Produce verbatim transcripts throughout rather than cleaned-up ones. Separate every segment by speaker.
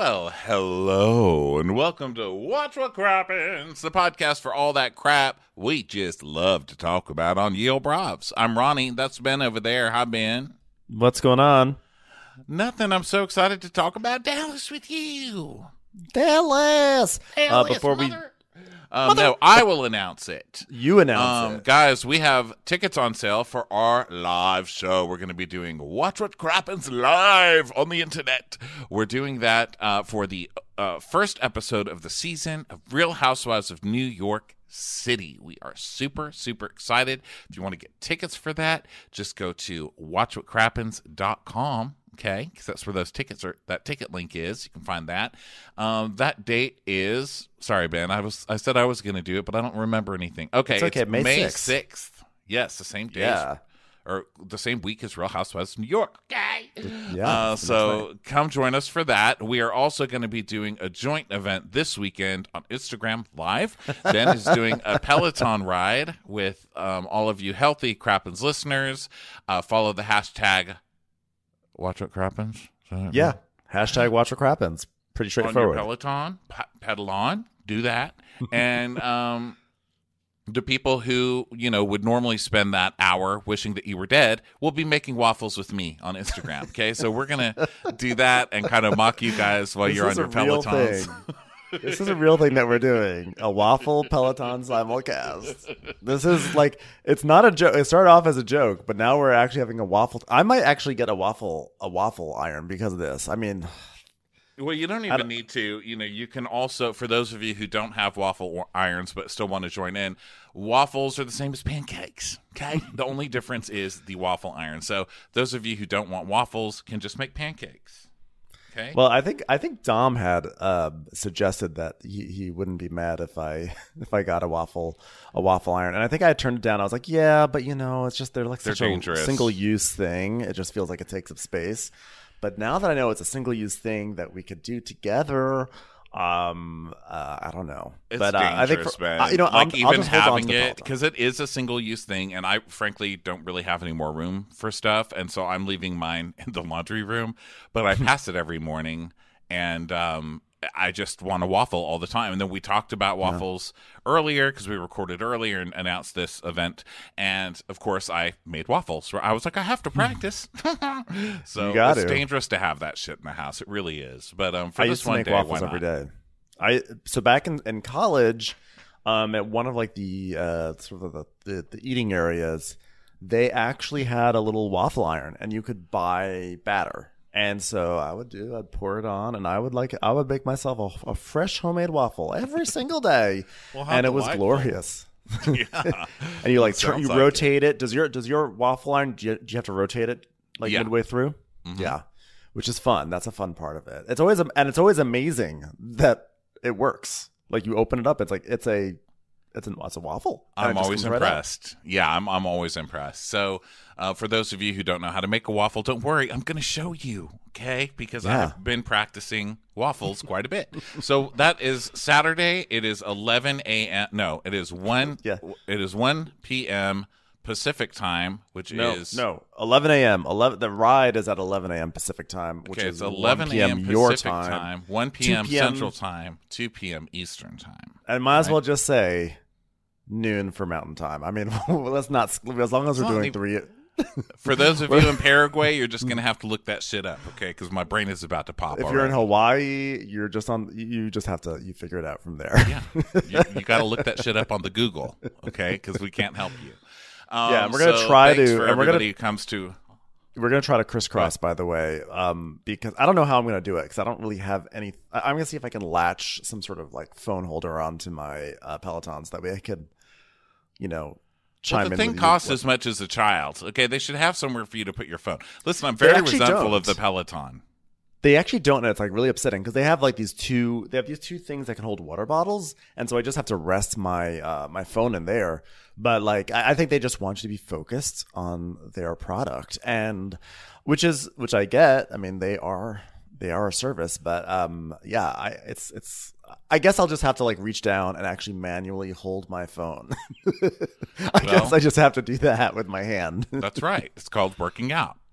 Speaker 1: Well, hello, and welcome to Watch What Crappens, the podcast for all that crap we just love to talk about on Ye Olde Bravs. I'm Ronnie. That's Ben over there. Hi, Ben.
Speaker 2: What's going on?
Speaker 1: Nothing. I'm so excited to talk about Dallas with you.
Speaker 2: Dallas!
Speaker 1: Dallas,
Speaker 2: uh, before
Speaker 1: mother.
Speaker 2: we...
Speaker 1: Um, no, I will announce it.
Speaker 2: You announce
Speaker 1: um,
Speaker 2: it.
Speaker 1: Guys, we have tickets on sale for our live show. We're going to be doing Watch What Crappens live on the internet. We're doing that uh, for the uh, first episode of the season of Real Housewives of New York City. We are super, super excited. If you want to get tickets for that, just go to watch what crappens dot com. Okay, because that's where those tickets are. That ticket link is. You can find that. Um, that date is. Sorry, Ben. I was. I said I was going to do it, but I don't remember anything. Okay,
Speaker 2: it's okay.
Speaker 1: It's
Speaker 2: May
Speaker 1: May
Speaker 2: sixth.
Speaker 1: sixth. Yes, the same day.
Speaker 2: Yeah.
Speaker 1: Or the same week as Real Housewives of New York. Okay.
Speaker 2: Yeah.
Speaker 1: Uh, so come join us for that. We are also going to be doing a joint event this weekend on Instagram Live. Ben is doing a Peloton ride with um, all of you healthy Crappens listeners. Uh, follow the hashtag Watch What Crappens.
Speaker 2: Yeah. Hashtag Watch What Crappens. Pretty straightforward.
Speaker 1: On your Peloton, pe- pedal on, do that. And um, the people who, you know, would normally spend that hour wishing that you were dead will be making waffles with me on Instagram. Okay, so we're going to do that and kind of mock you guys while
Speaker 2: This
Speaker 1: you're on
Speaker 2: is
Speaker 1: your
Speaker 2: a real
Speaker 1: Pelotons.
Speaker 2: thing. This is a real thing that we're doing. A waffle Peloton simulcast. This is like, it's not a joke. It started off as a joke, but now we're actually having a waffle. I might actually get a waffle, a waffle iron because of this. I mean,
Speaker 1: Well, you don't even need to. You know, you can also, for those of you who don't have waffle irons but still want to join in, waffles are the same as pancakes. Okay, the only difference is the waffle iron. So those of you who don't want waffles can just make pancakes. Okay.
Speaker 2: Well, I think I think Dom had uh, suggested that he, he wouldn't be mad if I if I got a waffle a waffle iron, and I think I turned it down. I was like, yeah, but you know, it's just they're like
Speaker 1: They're
Speaker 2: such
Speaker 1: dangerous.
Speaker 2: a single use thing. It just feels like it takes up space. But now that I know it's a single use thing that we could do together, um, uh, I don't know.
Speaker 1: It's
Speaker 2: but uh,
Speaker 1: dangerous,
Speaker 2: I think for,
Speaker 1: man.
Speaker 2: uh, you know,
Speaker 1: like
Speaker 2: I'm,
Speaker 1: even
Speaker 2: I'll just hold on to
Speaker 1: having
Speaker 2: the
Speaker 1: it
Speaker 2: Peloton.
Speaker 1: because it is a single-use thing, and I frankly don't really have any more room for stuff, and so I'm leaving mine in the laundry room. But I pass it every morning, and um, I just want a waffle all the time. And then we talked about waffles yeah. earlier because we recorded earlier and announced this event, and of course I made waffles. I was like, I have to practice. So it's
Speaker 2: to.
Speaker 1: dangerous to have that shit in the house. It really is. But um, for
Speaker 2: I
Speaker 1: this
Speaker 2: used to
Speaker 1: one
Speaker 2: make
Speaker 1: day,
Speaker 2: waffles
Speaker 1: why
Speaker 2: every
Speaker 1: not?
Speaker 2: day. I so back in, in college, um, at one of like the uh, sort of the, the, the eating areas, they actually had a little waffle iron, and you could buy batter. And so I would do, I'd pour it on, and I would like, I would make myself a, a fresh homemade waffle every single day,
Speaker 1: Well, how
Speaker 2: and it was
Speaker 1: delightful.
Speaker 2: glorious.
Speaker 1: Yeah.
Speaker 2: And you like
Speaker 1: That
Speaker 2: turn,
Speaker 1: sounds
Speaker 2: you
Speaker 1: like
Speaker 2: rotate it. Does your does your waffle iron? Do you, do you have to rotate it like
Speaker 1: Yeah.
Speaker 2: midway through?
Speaker 1: Mhm.
Speaker 2: Yeah, which is fun. That's a fun part of it. It's always and it's always amazing that it works. Like you open it up, it's like it's a it's, an, it's a waffle. and it
Speaker 1: I'm
Speaker 2: just
Speaker 1: always
Speaker 2: comes right out.
Speaker 1: impressed. Yeah, I'm I'm always impressed. So, uh, for those of you who don't know how to make a waffle, don't worry. I'm going to show you, okay? Because
Speaker 2: Yeah.
Speaker 1: I've been practicing waffles quite a bit. So that is Saturday. It is eleven a.m. No, it is one.
Speaker 2: Yeah.
Speaker 1: It is one p.m. Pacific time, which
Speaker 2: No,
Speaker 1: is
Speaker 2: no, eleven a.m. eleven. The ride is at eleven a.m. Pacific time, which
Speaker 1: okay.
Speaker 2: is
Speaker 1: It's eleven a.m.
Speaker 2: your
Speaker 1: Pacific
Speaker 2: time.
Speaker 1: time, one p.m.
Speaker 2: two p.m.
Speaker 1: Central time, two p.m. Eastern time.
Speaker 2: And might as
Speaker 1: Right.
Speaker 2: well just say noon for Mountain Time. I mean, let's not as long as we're
Speaker 1: Well,
Speaker 2: doing
Speaker 1: you-
Speaker 2: three.
Speaker 1: For those of you in Paraguay, you're just going to have to look that shit up, okay? Because my brain is about to pop.
Speaker 2: If
Speaker 1: already.
Speaker 2: you're in Hawaii, you're just on. You just have to. You figure it out from there.
Speaker 1: Yeah, you, you got to look that shit up on the Google, okay? Because we can't help you. Um,
Speaker 2: Yeah, and we're gonna
Speaker 1: so
Speaker 2: try
Speaker 1: thanks
Speaker 2: to-
Speaker 1: For
Speaker 2: and we're gonna-
Speaker 1: everybody who comes to,
Speaker 2: We're gonna try to crisscross, by the way, um, because I don't know how I'm gonna do it because I don't really have any. I- I'm gonna see if I can latch some sort of like phone holder onto my uh, Pelotons. That way I could, you know, chime
Speaker 1: well, the
Speaker 2: in.
Speaker 1: thing
Speaker 2: with you.
Speaker 1: costs as much as a child. Okay, they should have somewhere for you to put your phone. Listen, I'm very
Speaker 2: actually
Speaker 1: resentful
Speaker 2: don't.
Speaker 1: of the Peloton.
Speaker 2: They actually don't, and it's like really upsetting because they have like these two. They have these two things that can hold water bottles, and so I just have to rest my uh, my phone in there. But like, I, I think they just want you to be focused on their product, and which is which I get. I mean, they are they are a service, but um, yeah, I it's it's. I guess I'll just have to like reach down and actually manually hold my phone. I
Speaker 1: Well-
Speaker 2: guess I just have to do that with my hand.
Speaker 1: That's right. It's called working out.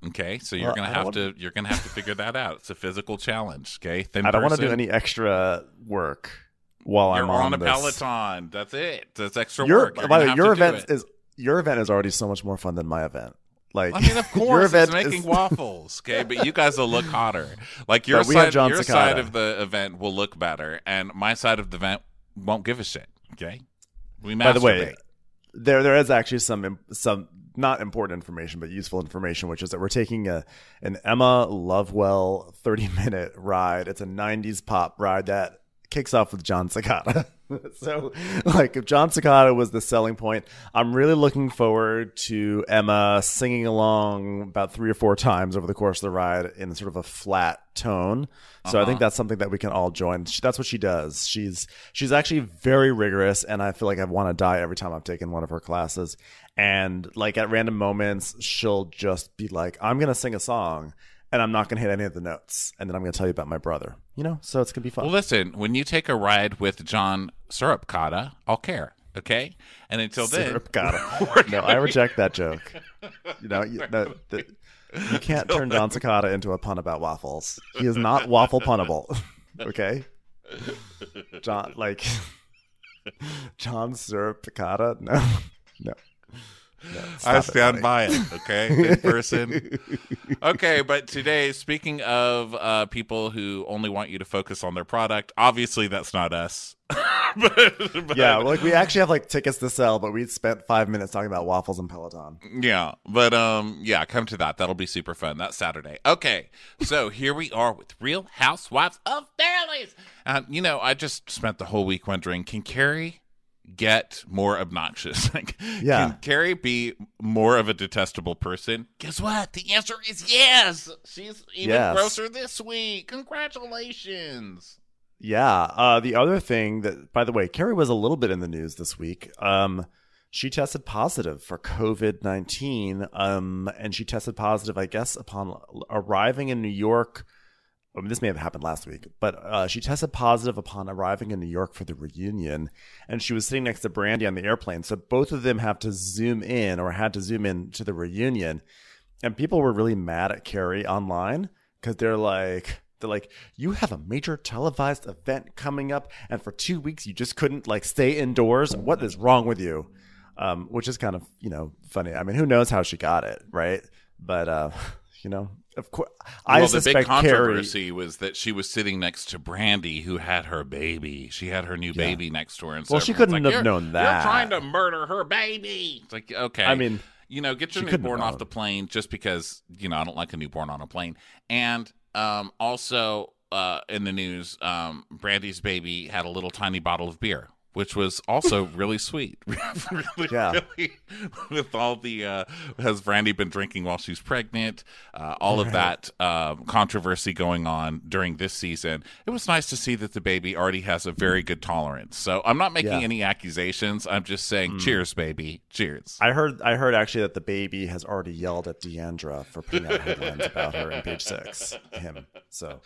Speaker 1: Okay, so you're
Speaker 2: Well,
Speaker 1: gonna
Speaker 2: I
Speaker 1: have
Speaker 2: don't
Speaker 1: to you're gonna have to figure that out. It's a physical challenge. Okay, thin
Speaker 2: I don't want to do
Speaker 1: person.
Speaker 2: any extra work while
Speaker 1: You're
Speaker 2: I'm
Speaker 1: on,
Speaker 2: on
Speaker 1: a
Speaker 2: this.
Speaker 1: Peloton. That's it. That's extra
Speaker 2: Your,
Speaker 1: work. You're
Speaker 2: by the
Speaker 1: gonna
Speaker 2: way, your
Speaker 1: have to do
Speaker 2: event
Speaker 1: it.
Speaker 2: is your event is already so much more fun than my event. Like,
Speaker 1: I mean, of
Speaker 2: your
Speaker 1: course,
Speaker 2: event
Speaker 1: it's making
Speaker 2: is,
Speaker 1: waffles, okay? But you guys will look hotter. Like your
Speaker 2: But we have
Speaker 1: side,
Speaker 2: John
Speaker 1: your
Speaker 2: Cicada.
Speaker 1: side of the event will look better, and my side of the event won't give a shit. Okay? We masturbate.
Speaker 2: By the way, there there is actually some im- some not important information, but useful information, which is that we're taking a an Emma Lovewell thirty minute ride. It's a nineties pop ride that kicks off with John Cicada. So, like, if John Cicada was the selling point, I'm really looking forward to Emma singing along about three or four times over the course of the ride in sort of a flat tone. So
Speaker 1: Uh-huh.
Speaker 2: I think that's something that we can all join. She, that's what she does. She's she's actually very rigorous, and I feel like I want to die every time I've taken one of her classes. And like at random moments, she'll just be like, "I'm gonna sing a song." And I'm not going to hit any of the notes. And then I'm going to tell you about my brother. You know? So it's going to be fun.
Speaker 1: well, listen. When you take a ride with John Sirupcada, I'll care. Okay? And until then,
Speaker 2: Syrup got it. No, I reject that joke. You know, you, no, the, you can't turn John Cicada into a pun about waffles. He is not waffle punnable. Okay? John, like, John Syrup Cicada? No. No. No,
Speaker 1: I
Speaker 2: stop it,
Speaker 1: stand
Speaker 2: buddy.
Speaker 1: by it, okay? In person. Okay, but today, speaking of uh, people who only want you to focus on their product, obviously that's not us. but, but,
Speaker 2: Yeah, well, like we actually have like tickets to sell, but we spent five minutes talking about waffles and Peloton.
Speaker 1: Yeah, but um, yeah, come to that. That'll be super fun. That's Saturday. Okay, so here we are with Real Housewives of Dallas. Um, you know, I just spent the whole week wondering, can Carrie get more obnoxious? Like,
Speaker 2: Yeah.
Speaker 1: can Carrie be more of a detestable person? Guess what? The answer is yes. She's even
Speaker 2: Yes.
Speaker 1: grosser this week. Congratulations.
Speaker 2: Yeah. Uh, the other thing that, by the way, Carrie was a little bit in the news this week. Um, she tested positive for COVID nineteen, um, and she tested positive, I guess, upon arriving in New York. I mean, this may have happened last week, but uh, she tested positive upon arriving in New York for the reunion, and she was sitting next to Brandy on the airplane. So both of them have to zoom in or had to zoom in to the reunion, and people were really mad at Carrie online because they're like, they're like, you have a major televised event coming up, and for two weeks you just couldn't like stay indoors. What is wrong with you? Um, which is kind of, you know, funny. I mean, who knows how she got it, right? But uh, you know. Of course, I
Speaker 1: well, the
Speaker 2: suspect
Speaker 1: big
Speaker 2: Carrie.
Speaker 1: controversy was that she was sitting next to Brandy, who had her baby. She had her new baby next to her. And so
Speaker 2: Well, she
Speaker 1: everyone's
Speaker 2: couldn't
Speaker 1: like,
Speaker 2: have
Speaker 1: "You're-
Speaker 2: known that."
Speaker 1: You're trying to murder her baby. It's like, okay.
Speaker 2: I mean,
Speaker 1: you know, get your
Speaker 2: she couldn't
Speaker 1: newborn
Speaker 2: have
Speaker 1: off
Speaker 2: known.
Speaker 1: the plane just because, you know, I don't like a newborn on a plane. And um, also uh, in the news, um, Brandy's baby had a little tiny bottle of beer, which was also really sweet. really,
Speaker 2: Yeah.
Speaker 1: really, with all the, uh, has Brandy been drinking while she's pregnant? Uh, all of that uh, controversy going on during this season. It was nice to see that the baby already has a very good tolerance. So I'm not making
Speaker 2: Yeah.
Speaker 1: any accusations. I'm just saying, cheers, baby. Cheers.
Speaker 2: I heard I heard actually that the baby has already yelled at Deandra for putting out headlines about her in page six. Him. So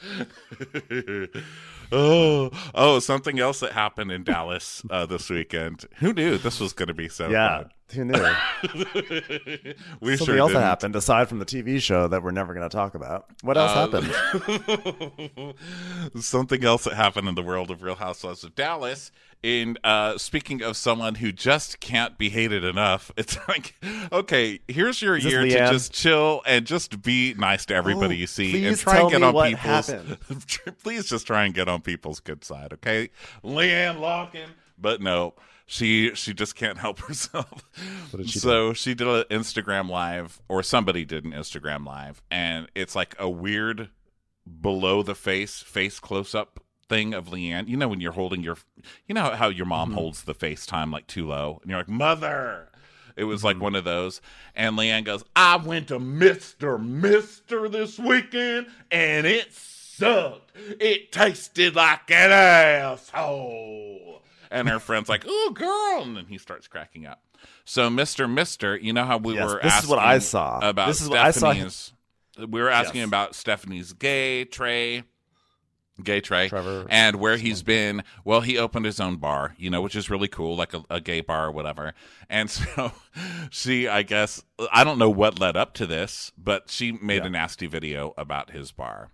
Speaker 1: oh, oh, something else that happened in Dallas uh, this weekend. Who knew this was going to be so
Speaker 2: yeah,
Speaker 1: fun?
Speaker 2: who knew?
Speaker 1: We
Speaker 2: Something
Speaker 1: sure
Speaker 2: else that
Speaker 1: didn't.
Speaker 2: happened aside from the T V show that we're never going to talk about. What else
Speaker 1: Uh,
Speaker 2: happened?
Speaker 1: Something else that happened in the world of Real Housewives of Dallas. And uh, speaking of someone who just can't be hated enough, it's like, okay, here's your
Speaker 2: Is this
Speaker 1: year to
Speaker 2: Leanne?
Speaker 1: just chill and just be nice to everybody
Speaker 2: Oh,
Speaker 1: you see,
Speaker 2: please
Speaker 1: and try
Speaker 2: tell
Speaker 1: and get
Speaker 2: me
Speaker 1: on
Speaker 2: what
Speaker 1: people's.
Speaker 2: happened.
Speaker 1: Please just try and get on people's good side, okay? Leanne Locken, but no. She she just can't help herself.
Speaker 2: What did she
Speaker 1: so she did an Instagram live, or somebody did an Instagram live, and it's like a weird below the face face close up thing of Leanne. You know when you're holding your, you know how your mom
Speaker 2: Mm-hmm.
Speaker 1: holds the FaceTime like too low, and you're like, mother. It was
Speaker 2: Mm-hmm.
Speaker 1: like one of those, and Leanne goes, I went to Mister Mister this weekend, and it sucked. It tasted like an asshole. And her friend's like, ooh, girl. And then he starts cracking up. So Mister Mister, you know how we
Speaker 2: Yes,
Speaker 1: were
Speaker 2: this
Speaker 1: asking
Speaker 2: is what I saw.
Speaker 1: about
Speaker 2: This is what I saw.
Speaker 1: Stephanie's, we were asking
Speaker 2: Yes.
Speaker 1: about Stephanie's gay tray. Gay Trey.
Speaker 2: Trevor.
Speaker 1: And where he's been, well, he opened his own bar, you know, which is really cool, like a, a gay bar or whatever. And so she, I guess, I don't know what led up to this, but she made
Speaker 2: Yeah.
Speaker 1: a nasty video about his bar.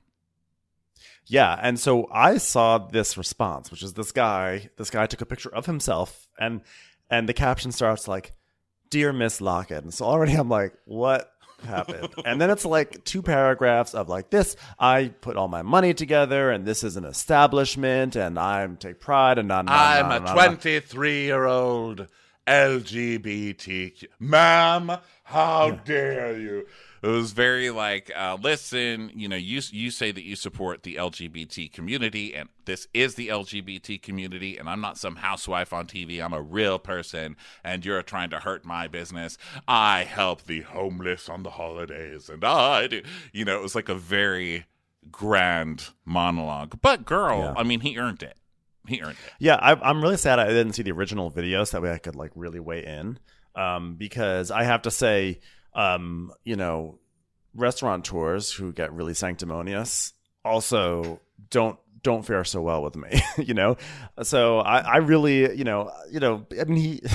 Speaker 2: Yeah, and so I saw this response, which is this guy. This guy took a picture of himself, and and the caption starts like, "Dear Miss Lockett." And so already I'm like, what happened? And then it's like two paragraphs of like this: I put all my money together, and this is an establishment, and I take pride, and not.
Speaker 1: I'm a twenty-three-year-old L G B T Q. Ma'am, how yeah. dare you? It was very like, uh, listen, you know, you you say that you support the L G B T community, and this is the L G B T community, and I'm not some housewife on T V. I'm a real person, and you're trying to hurt my business. I help the homeless on the holidays, and I do. You know, it was like a very grand monologue. But girl, yeah. I mean, he earned it. He earned it.
Speaker 2: Yeah, I, I'm really sad I didn't see the original video, so that way I could like really weigh in, um, because I have to say. Um, you know, restaurateurs who get really sanctimonious also don't don't fare so well with me, you know. So I, I really, you know, you know, I mean, he,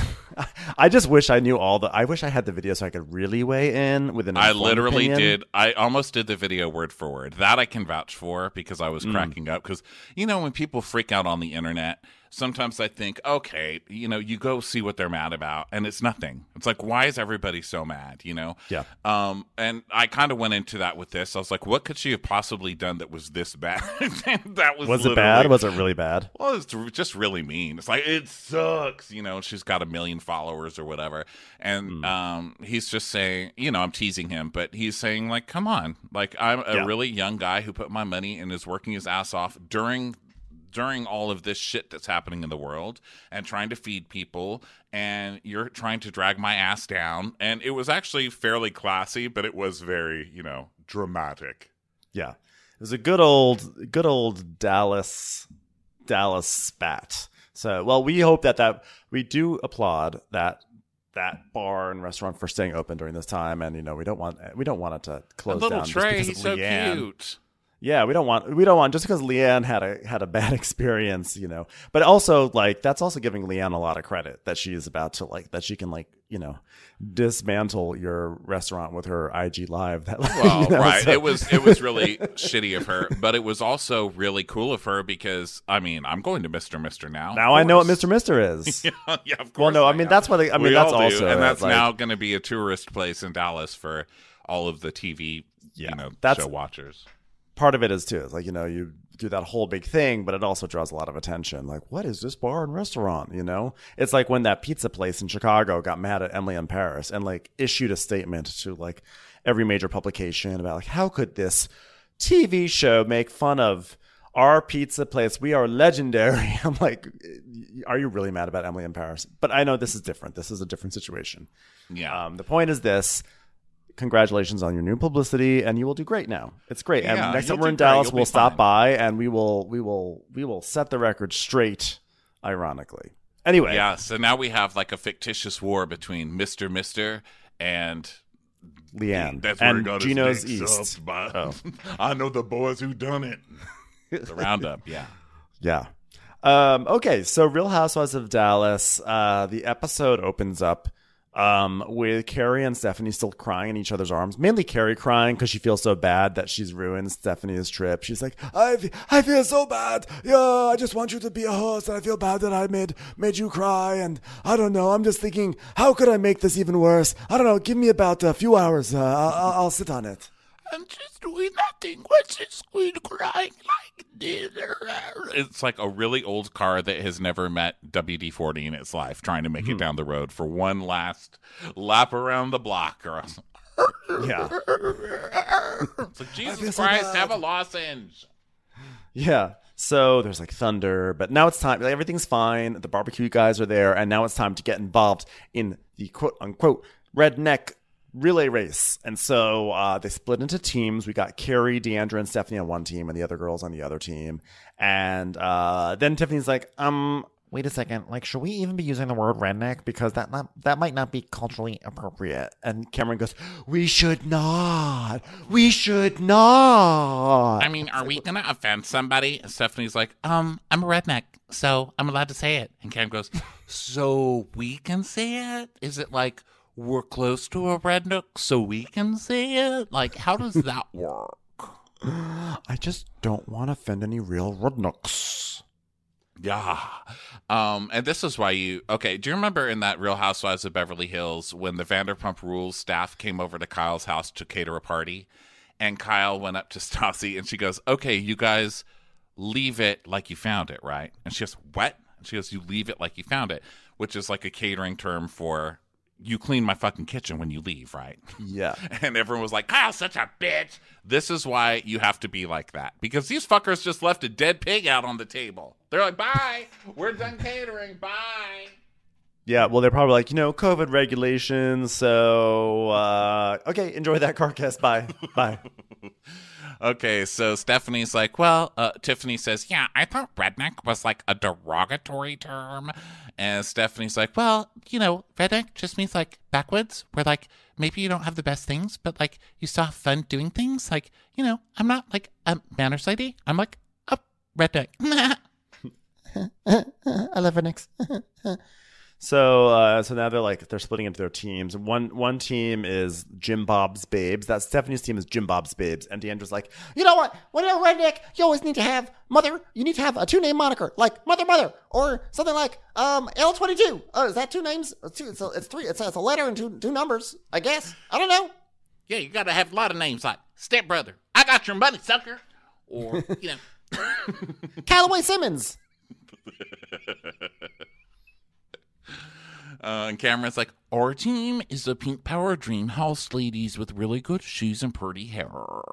Speaker 2: I just wish I knew all the. I wish I had the video so I could really weigh in with an.
Speaker 1: I literally opinion. did. I almost did the video word for word. That I can vouch for because I was mm. cracking up. Because you know, when people freak out on the internet. Sometimes I think, okay, you know, you go see what they're mad about, and it's nothing. It's like, why is everybody so mad, you know?
Speaker 2: Yeah.
Speaker 1: Um, and I kind of went into that with this. I was like, what could she have possibly done that was this bad? that was
Speaker 2: Was it bad? Was it really bad?
Speaker 1: Well, it's just really mean. It's like, it sucks, you know, she's got a million followers or whatever. And mm. um, he's just saying, you know, I'm teasing him, but he's saying, like, come on. Like, I'm a
Speaker 2: yeah.
Speaker 1: really young guy who put my money and is working his ass off during during all of this shit that's happening in the world and trying to feed people, and you're trying to drag my ass down. And it was actually fairly classy, but it was very, you know, dramatic.
Speaker 2: Yeah. It was a good old, good old Dallas, Dallas spat. So, well, we hope that that we do applaud that that bar and restaurant for staying open during this time. And, you know, we don't want, we don't want it to close
Speaker 1: little
Speaker 2: down.
Speaker 1: Trey,
Speaker 2: just
Speaker 1: he's so
Speaker 2: Leanne.
Speaker 1: cute.
Speaker 2: Yeah, we don't want we don't want just because Leanne had a had a bad experience, you know. But also like that's also giving Leanne a lot of credit that she is about to like that she can like, you know, dismantle your restaurant with her I G live. That,
Speaker 1: well,
Speaker 2: you know,
Speaker 1: right.
Speaker 2: so.
Speaker 1: It was it was really shitty of her, but it was also really cool of her because I mean, I'm going to Mister Mister now.
Speaker 2: Now I know what Mister Mister is.
Speaker 1: yeah, yeah, of course.
Speaker 2: Well, no, I, I mean
Speaker 1: know.
Speaker 2: that's what they, I mean
Speaker 1: we
Speaker 2: that's
Speaker 1: all
Speaker 2: also
Speaker 1: do, and that's
Speaker 2: like,
Speaker 1: now going to be a tourist place in Dallas for all of the T V,
Speaker 2: yeah,
Speaker 1: you know,
Speaker 2: that's,
Speaker 1: show watchers.
Speaker 2: Part of it is too. It's like, you know, you do that whole big thing, but it also draws a lot of attention. Like, what is this bar and restaurant? You know, it's like when that pizza place in Chicago got mad at Emily in Paris and like issued a statement to like every major publication about like, how could this T V show make fun of our pizza place? We are legendary. I'm like, are you really mad about Emily in Paris? But I know this is different. This is a different situation.
Speaker 1: Yeah.
Speaker 2: Um, the point is this. Congratulations on your new publicity, and you will do great now. It's great.
Speaker 1: Yeah,
Speaker 2: and next time
Speaker 1: you'll
Speaker 2: we're in
Speaker 1: do great.
Speaker 2: Dallas,
Speaker 1: You'll
Speaker 2: we'll
Speaker 1: be
Speaker 2: stop
Speaker 1: fine.
Speaker 2: by and we will we will we will set the record straight, ironically. Anyway.
Speaker 1: Yeah, so now we have like a fictitious war between Mister Mister and
Speaker 2: Leanne.
Speaker 1: That's where
Speaker 2: and
Speaker 1: it got
Speaker 2: Gino's
Speaker 1: his dick
Speaker 2: East.
Speaker 1: sucked by-
Speaker 2: Oh.
Speaker 1: I know the boys who done it. The roundup, yeah.
Speaker 2: Yeah. Um, okay, so Real Housewives of Dallas. Uh, the episode opens up um, with Carrie and Stephanie still crying in each other's arms. Mainly Carrie crying because she feels so bad that she's ruined Stephanie's trip. She's like, I, f- I feel so bad. Yeah, I just want you to be a host, and I feel bad that I made made you cry. And I don't know. I'm just thinking, how could I make this even worse? I don't know. Give me about a few hours. Uh, I'll, I'll sit on it.
Speaker 1: I'm just doing nothing. What's this queen crying like this? It's like a really old car that has never met W D forty in its life, trying to make
Speaker 2: Hmm.
Speaker 1: it down the road for one last lap around the block. Or
Speaker 2: Yeah.
Speaker 1: it's like,
Speaker 2: I
Speaker 1: Jesus
Speaker 2: feel so
Speaker 1: Christ,
Speaker 2: bad.
Speaker 1: have a lozenge.
Speaker 2: Yeah. So there's like thunder, but now it's time. Like, everything's fine. The barbecue guys are there, and now it's time to get involved in the quote unquote redneck relay race. And so uh, they split into teams. We got Carrie, Deandra, and Stephanie on one team, and the other girls on the other team. And uh, then Tiffany's like, um, wait a second, like, should we even be using the word redneck? Because that not, that might not be culturally appropriate. And Cameron goes, we should not. We should not.
Speaker 1: I mean, are we going to offend somebody? And Stephanie's like, um, I'm a redneck, so I'm allowed to say it. And Cameron goes, so we can say it? Is it like we're close to a redneck, so we can say it? Like, how does that work?
Speaker 2: I just don't want to offend any real rednecks.
Speaker 1: Yeah. Um, and this is why you... Okay, do you remember in that Real Housewives of Beverly Hills when the Vanderpump Rules staff came over to Kyle's house to cater a party? And Kyle went up to Stassi and she goes, okay, you guys leave it like you found it, right? And she goes, what? And she goes, you leave it like you found it, which is like a catering term for... you clean my fucking kitchen when you leave, right?
Speaker 2: Yeah.
Speaker 1: And everyone was like, Kyle's such a bitch. This is why you have to be like that. Because these fuckers just left a dead pig out on the table. They're like, bye. We're done catering. Bye.
Speaker 2: Yeah, well, they're probably like, you know, COVID regulations. So, uh, okay, enjoy that carcass. Bye. Bye.
Speaker 1: Okay, so Stephanie's like, well, uh, Tiffany says, yeah, I thought redneck was like a derogatory term. And Stephanie's like, well, you know, redneck just means like backwoods, where like maybe you don't have the best things, but like you still have fun doing things. Like, you know, I'm not like a manners lady. I'm like a redneck.
Speaker 2: I love rednecks. So, uh, so now they're like they're splitting into their teams. One one team is Jim Bob's Babes. That Stephanie's team is Jim Bob's Babes, and Deandra's like, you know what? When you're a redneck, you always need to have mother. You need to have a two name moniker, like Mother Mother, or something like um L twenty-two. Oh, is that two names? It's, two, it's, a, it's three. It's a, it's a letter and two two numbers, I guess. I don't know.
Speaker 1: Yeah, you got to have a lot of names like Stepbrother. I got your money, sucker. Or you know,
Speaker 2: Callaway Simmons.
Speaker 1: Uh, and Cameron's like, our team is the Pink Power Dream House ladies with really good shoes and pretty hair.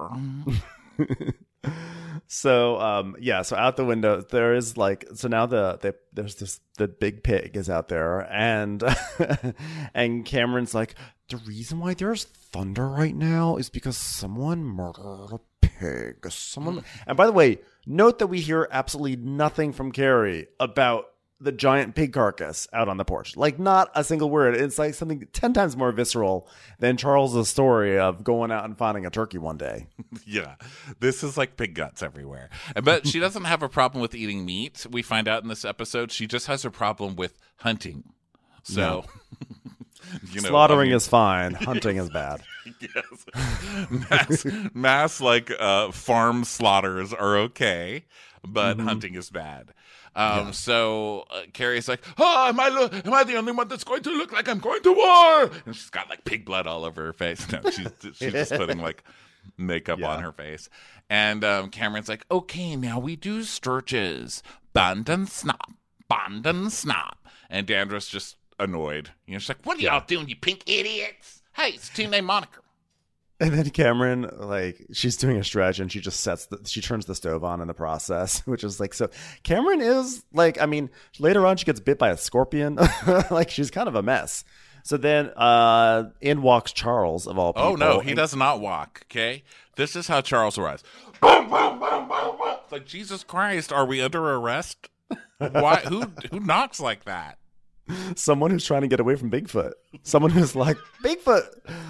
Speaker 2: So, um, yeah, so out the window, there is like, so now the, the there's this, the big pig is out there, and, and Cameron's like, the reason why there's thunder right now is because someone murdered a pig. Someone, and by the way, note that we hear absolutely nothing from Carrie about the giant pig carcass out on the porch. Like, not a single word. It's like something ten times more visceral than Charles's story of going out and finding a turkey one day.
Speaker 1: Yeah, this is like pig guts everywhere. But she doesn't have a problem with eating meat. We find out in this episode she just has a problem with hunting. So, you know,
Speaker 2: slaughtering
Speaker 1: I mean,
Speaker 2: is fine. Hunting is bad.
Speaker 1: Yes, mass, mass like uh, farm slaughters are okay, but mm-hmm. hunting is bad. Um, yeah. So uh, Carrie's like, oh, am I, lo- am I the only one that's going to look like I'm going to war? And she's got like pig blood all over her face. No, she's, she's just putting like makeup yeah. on her face. And um, Cameron's like, okay, now we do Sturges. Band and snap. Band and snap. And Deandra's just annoyed. You know, she's like, what are y'all doing, you pink idiots? Hey, it's a team name moniker.
Speaker 2: And then Cameron, like, she's doing a stretch and she just sets the, she turns the stove on in the process, which is like, so Cameron is like, I mean, later on she gets bit by a scorpion. Like, she's kind of a mess. So then uh, in walks Charles, of all people.
Speaker 1: Oh, no, he and- does not walk, okay? This is how Charles arrives. It's like, Jesus Christ, are we under arrest? Why? Who who knocks like that?
Speaker 2: Someone who's trying to get away from Bigfoot. Someone who's like, Bigfoot,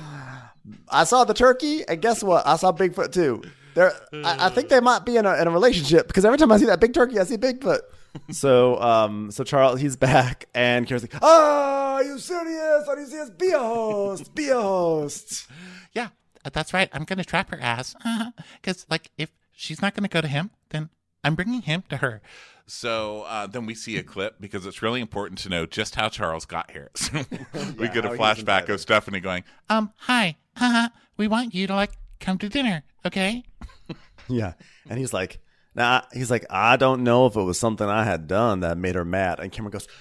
Speaker 2: I saw the turkey, and guess what? I saw Bigfoot too. There, I, I think they might be in a, in a relationship, because every time I see that big turkey, I see Bigfoot. So, um, so Charles, he's back, and Karen's like, "Oh, are you serious? All you see is be a host, be a host."
Speaker 1: Yeah, that's right. I'm gonna trap her ass, because like if she's not gonna go to him, then I'm bringing him to her. So uh, then we see a clip, because it's really important to know just how Charles got here. So we yeah, get a flashback of Stephanie going, um, hi, haha, we want you to like come to dinner, okay?
Speaker 2: Yeah. And he's like, nah, he's like, I don't know if it was something I had done that made her mad. And Cameron goes,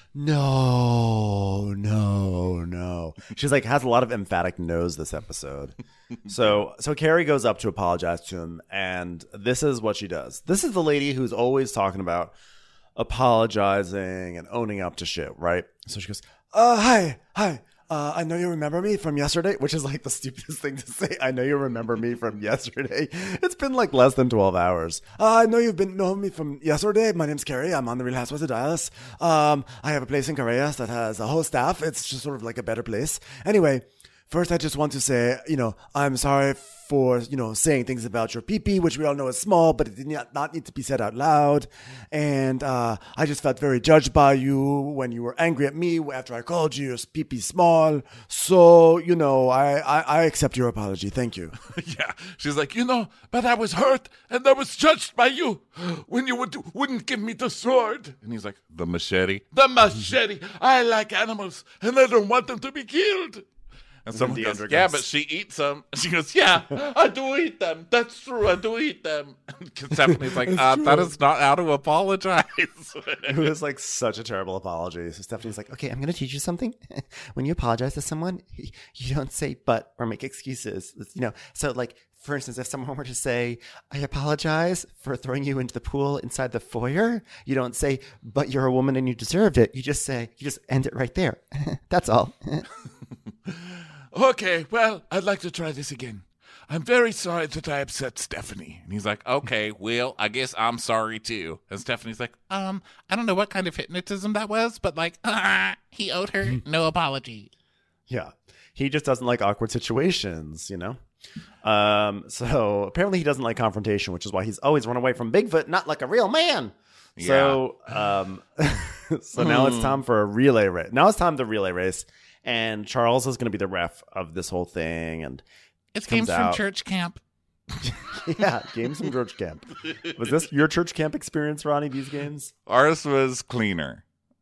Speaker 2: no, no, no. She's like, has a lot of emphatic no's this episode. So, so Carrie goes up to apologize to him. And this is what she does. This is the lady who's always talking about apologizing and owning up to shit, right? So she goes, uh, hi, hi. uh, I know you remember me from yesterday, which is like the stupidest thing to say. I know you remember me from yesterday. It's been like less than twelve hours. Uh, I know you've been known me from yesterday. My name's Carrie. I'm on the Real Housewives of Dallas. Um, I have a place in Correas that has a whole staff. It's just sort of like a better place. Anyway, first, I just want to say, you know, I'm sorry for, you know, saying things about your pee-pee, which we all know is small, but it did not, not need to be said out loud. And uh, I just felt very judged by you when you were angry at me after I called you your pee-pee small. So, you know, I, I, I accept your apology. Thank you.
Speaker 1: Yeah. She's like, you know, but I was hurt and I was judged by you when you would, wouldn't give me the sword. And he's like, the machete? The machete. I like animals and I don't want them to be killed. And someone goes, yeah, but she eats them. She goes, yeah, I do eat them. That's true. I do eat them. And Stephanie's like, uh, that is not how to apologize.
Speaker 2: It was like such a terrible apology. So Stephanie's like, okay, I'm going to teach you something. When you apologize to someone, you don't say but or make excuses. You know, so like, for instance, if someone were to say, I apologize for throwing you into the pool inside the foyer, you don't say, but you're a woman and you deserved it. You just say, you just end it right there. That's all.
Speaker 1: Okay, well, I'd like to try this again. I'm very sorry that I upset Stephanie. And he's like, okay, well, I guess I'm sorry too. And Stephanie's like, um, I don't know what kind of hypnotism that was, but like, ah, he owed her no apology.
Speaker 2: Yeah. He just doesn't like awkward situations, you know? Um, so apparently he doesn't like confrontation, which is why he's always run away from Bigfoot, not like a real man. Yeah. So, um, so now it's time for a relay race. Now it's time to relay race. And Charles is going to be the ref of this whole thing. And
Speaker 1: it's games from church camp.
Speaker 2: Yeah, games from church camp. Was this your church camp experience, Ronnie, these games?
Speaker 1: Ours was cleaner.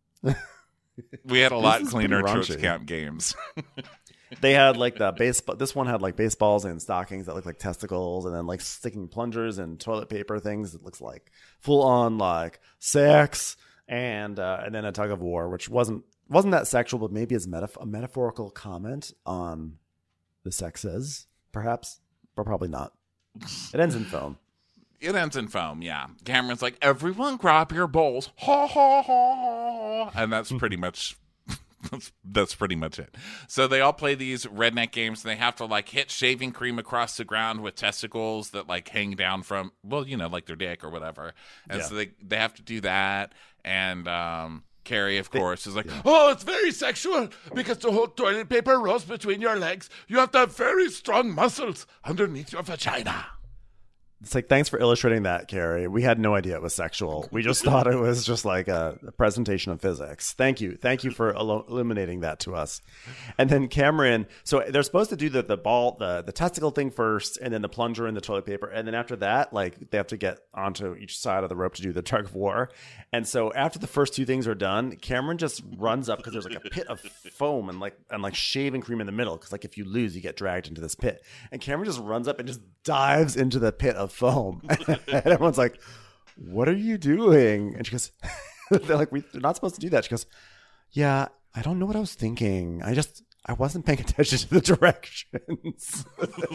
Speaker 1: We had a lot cleaner church camp games.
Speaker 2: They had like the baseball. This one had like baseballs and stockings that look like testicles, and then like sticking plungers and toilet paper things that looks like full on like sex, and uh, and then a tug of war, which wasn't wasn't that sexual, but maybe as metaf- a metaphorical comment on the sexes, perhaps, but probably not. It ends in foam.
Speaker 1: It ends in foam, yeah. Cameron's like, everyone grab your bowls. Ha, ha, ha, ha. And that's pretty much... That's, that's pretty much it. So they all play these redneck games, and they have to like hit shaving cream across the ground with testicles that like hang down from, well, you know, like their dick or whatever. And yeah. so they they have to do that. And um, Carrie, of they, course, is like, yeah. oh, it's very sexual because the whole toilet paper rolls between your legs. You have to have very strong muscles underneath your vagina.
Speaker 2: It's like, thanks for illustrating that, Carrie. We had no idea it was sexual. We just thought it was just like a, a presentation of physics. Thank you. Thank you for il- illuminating that to us. And then Cameron, so they're supposed to do the, the ball, the, the testicle thing first, and then the plunger and the toilet paper. And then after that, like they have to get onto each side of the rope to do the tug of war. And so after the first two things are done, Cameron just runs up because there's like a pit of foam and like, and like shaving cream in the middle. Cause like if you lose, you get dragged into this pit. And Cameron just runs up and just dives into the pit of foam. And everyone's like, what are you doing? And she goes, they're like, we're not supposed to do that. She goes, yeah, I don't know what I was thinking. I just, I wasn't paying attention to the directions.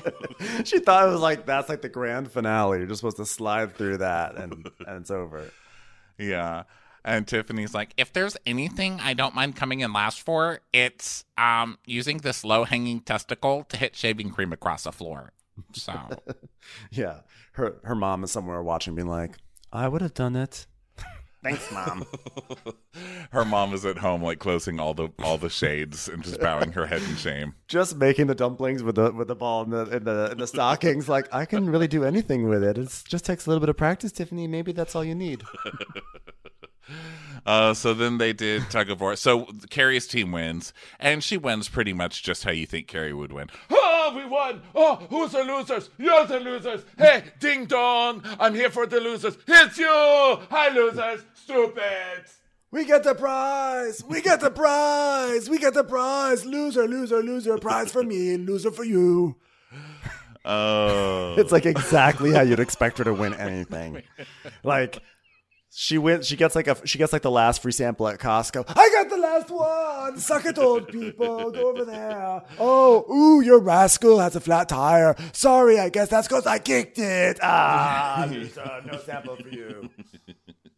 Speaker 2: She thought it was like, that's like the grand finale. You're just supposed to slide through that and, and it's over.
Speaker 1: Yeah. And Tiffany's like, if there's anything I don't mind coming in last for, it's um using this low-hanging testicle to hit shaving cream across the floor. So,
Speaker 2: yeah, her her mom is somewhere watching, being like, "I would have done it." Thanks, Mom.
Speaker 1: Her mom is at home, like closing all the all the shades and just bowing her head in shame.
Speaker 2: Just making the dumplings with the with the ball in the in the, in the stockings. Like, I can really do anything with it. It just takes a little bit of practice, Tiffany. Maybe that's all you need.
Speaker 1: Uh, so then they did tug of war. So Carrie's team wins, and she wins pretty much just how you think Carrie would win. Oh, we won! Oh, who's the losers? You're the losers! Hey, ding dong! I'm here for the losers. It's you! Hi, losers! Stupid!
Speaker 2: We get the prize! We get the prize! We get the prize! Loser, loser, loser! Prize for me, loser for you.
Speaker 1: Oh,
Speaker 2: it's like exactly how you'd expect her to win anything. Like. She wins. She gets like a. She gets like the last free sample at Costco. I got the last one. Suck it, old people. Go over there. Oh, ooh, your rascal has a flat tire. Sorry, I guess that's because I kicked it. Ah, uh, no sample for you.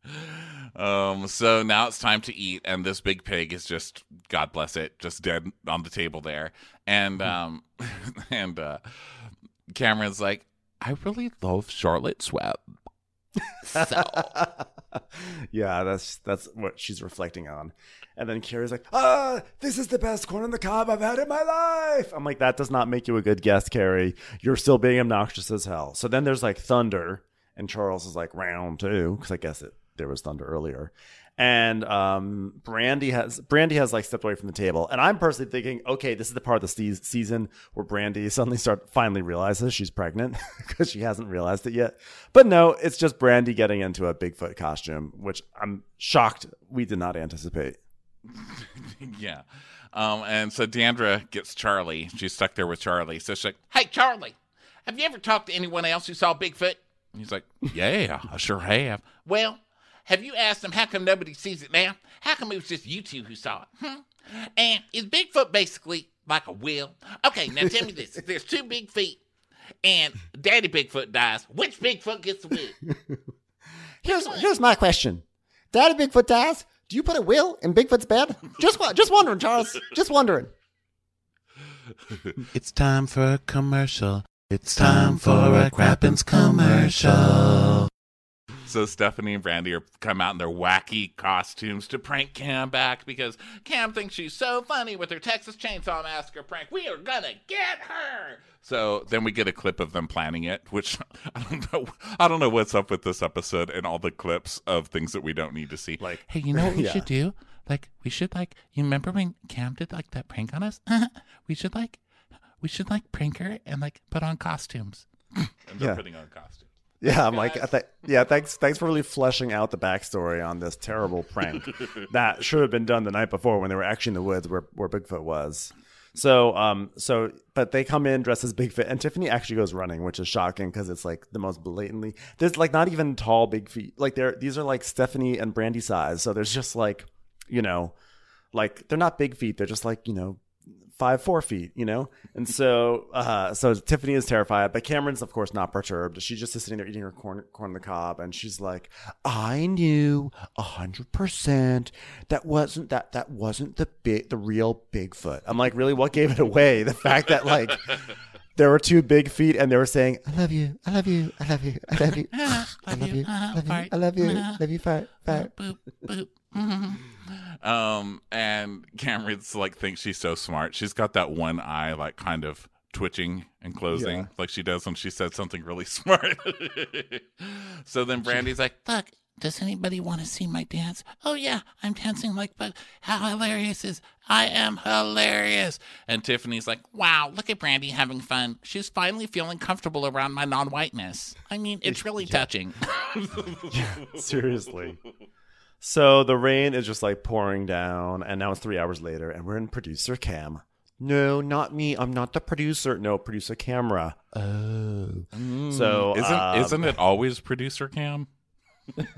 Speaker 1: Um, so now it's time to eat, and this big pig is just, God bless it, just dead on the table there. And um, and uh, Cameron's like, I really love Charlotte's Web. So
Speaker 2: yeah, that's that's what she's reflecting on. And then Carrie's like, ah, this is the best corn on the cob I've had in my life. I'm like, that does not make you a good guest, Carrie. You're still being obnoxious as hell. So then there's like thunder, and Charles is like, round two, because I guess it there was thunder earlier. And um, Brandy has Brandy has like stepped away from the table, and I'm personally thinking, okay, this is the part of the se- season where Brandy suddenly start finally realizes she's pregnant because she hasn't realized it yet. But no, it's just Brandy getting into a Bigfoot costume, which I'm shocked we did not anticipate.
Speaker 1: yeah, um, and so Deandra gets Charlie. She's stuck there with Charlie, so she's like, "Hey, Charlie, have you ever talked to anyone else who saw Bigfoot?" And he's like, "Yeah, I sure have." Well, have you asked them how come nobody sees it now? How come it was just you two who saw it? Hmm? And is Bigfoot basically like a wheel? Okay, now tell me this. If there's two big feet and Daddy Bigfoot dies, which Bigfoot gets the wheel?
Speaker 2: Here's here's my question. Daddy Bigfoot dies. Do you put a will in Bigfoot's bed? Just just wondering, Charles. Just wondering.
Speaker 1: It's time for a commercial. It's time for a Crappens commercial. So Stephanie and Brandy are come out in their wacky costumes to prank Cam back because Cam thinks she's so funny with her Texas Chainsaw Massacre prank. We are gonna get her. So then we get a clip of them planning it, which I don't know. I don't know what's up with this episode and all the clips of things that we don't need to see.
Speaker 2: Like,
Speaker 1: hey, you know what we
Speaker 2: yeah.
Speaker 1: should do? Like, we should like. You remember when Cam did like that prank on us? we should like. We should like prank her and like put on costumes. and they're
Speaker 2: yeah.
Speaker 1: putting on costumes.
Speaker 2: Yeah, I'm like, I th- yeah, thanks, thanks for really fleshing out the backstory on this terrible prank that should have been done the night before when they were actually in the woods where, where Bigfoot was. So, um, so, but they come in dressed as Bigfoot, and Tiffany actually goes running, which is shocking because it's like the most blatantly. There's like not even tall big feet. Like they're these are like Stephanie and Brandy size. So there's just like, you know, like they're not big feet. They're just like, you know, five, four feet, you know? And so, uh, so Tiffany is terrified, but Cameron's of course not perturbed. She's just sitting there eating her corn, corn on the cob. And she's like, I knew a hundred percent that wasn't, that, that wasn't the big, the real Bigfoot. I'm like, really? What gave it away? The fact that like, there were two big feet and they were saying, I love you, I love you, I love you, I love you, I love you, I love you, I love you, I love you, fart, fart.
Speaker 1: Boop, boop. Um, and Cameron's like thinks she's so smart. She's got that one eye like kind of twitching and closing
Speaker 2: Yeah.
Speaker 1: like she does when she says something really smart. So then Brandy's like, look, does anybody want to see my dance? Oh yeah, I'm dancing like, but how hilarious is I am hilarious. And Tiffany's like, wow, look at Brandy having fun. She's finally feeling comfortable around my non-whiteness. I mean, it's really
Speaker 2: Yeah.
Speaker 1: touching.
Speaker 2: Yeah, seriously. So the rain is just like pouring down, and now it's three hours later, and we're in producer Cam. No, not me. I'm not the producer. No, producer Camera. Oh, so
Speaker 1: isn't
Speaker 2: um,
Speaker 1: isn't it always producer Cam?
Speaker 2: it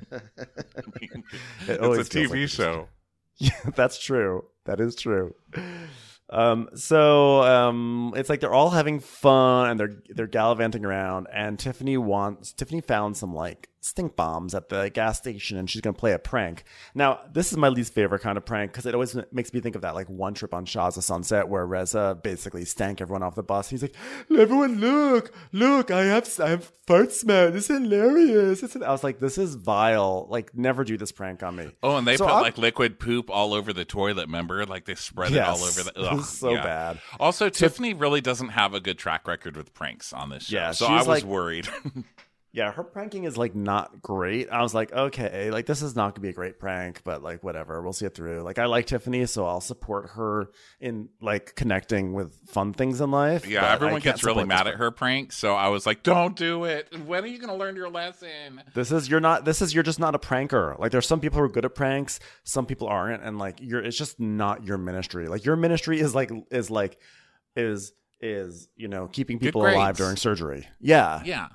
Speaker 1: It's
Speaker 2: always
Speaker 1: a
Speaker 2: feels
Speaker 1: T V
Speaker 2: like
Speaker 1: show.
Speaker 2: Yeah, that's true. That is true. Um, so um, it's like they're all having fun and they're they're gallivanting around. And Tiffany wants Tiffany found some like stink bombs at the gas station, and she's gonna play a prank. Now, this is my least favorite kind of prank because it always makes me think of that like one trip on Shaw's of Sunset where Reza basically stank everyone off the bus. He's like, "Everyone, look, look! I have I have fart smell. This is hilarious." It's I was like, "This is vile. Like, never do this prank on me."
Speaker 1: Oh, and they
Speaker 2: So
Speaker 1: put
Speaker 2: I'm-
Speaker 1: like liquid poop all over the toilet. Remember, like they spread it
Speaker 2: Yes.
Speaker 1: all over the.
Speaker 2: It was
Speaker 1: Ugh,
Speaker 2: so
Speaker 1: yeah.
Speaker 2: bad.
Speaker 1: Also, Tiffany really doesn't have a good track record with pranks on this show.
Speaker 2: Yeah,
Speaker 1: so
Speaker 2: she's
Speaker 1: I was
Speaker 2: like-
Speaker 1: worried.
Speaker 2: Yeah, her pranking is like not great. I was like, okay, like this is not gonna be a great prank, but like whatever, we'll see it through. Like I like Tiffany, so I'll support her in like connecting with fun things in life.
Speaker 1: Yeah,
Speaker 2: but I
Speaker 1: everyone
Speaker 2: can't
Speaker 1: gets really
Speaker 2: support this
Speaker 1: mad at
Speaker 2: prank.
Speaker 1: her prank, so I was like, "Don't do it. When are you going to learn your lesson?"
Speaker 2: This is you're not. This is you're just not a pranker. Like there's some people who are good at pranks, some people aren't, and like you're. It's just not your ministry. Like your ministry is like is like is is you know keeping people
Speaker 1: grades.
Speaker 2: alive during surgery. Yeah.
Speaker 1: Yeah.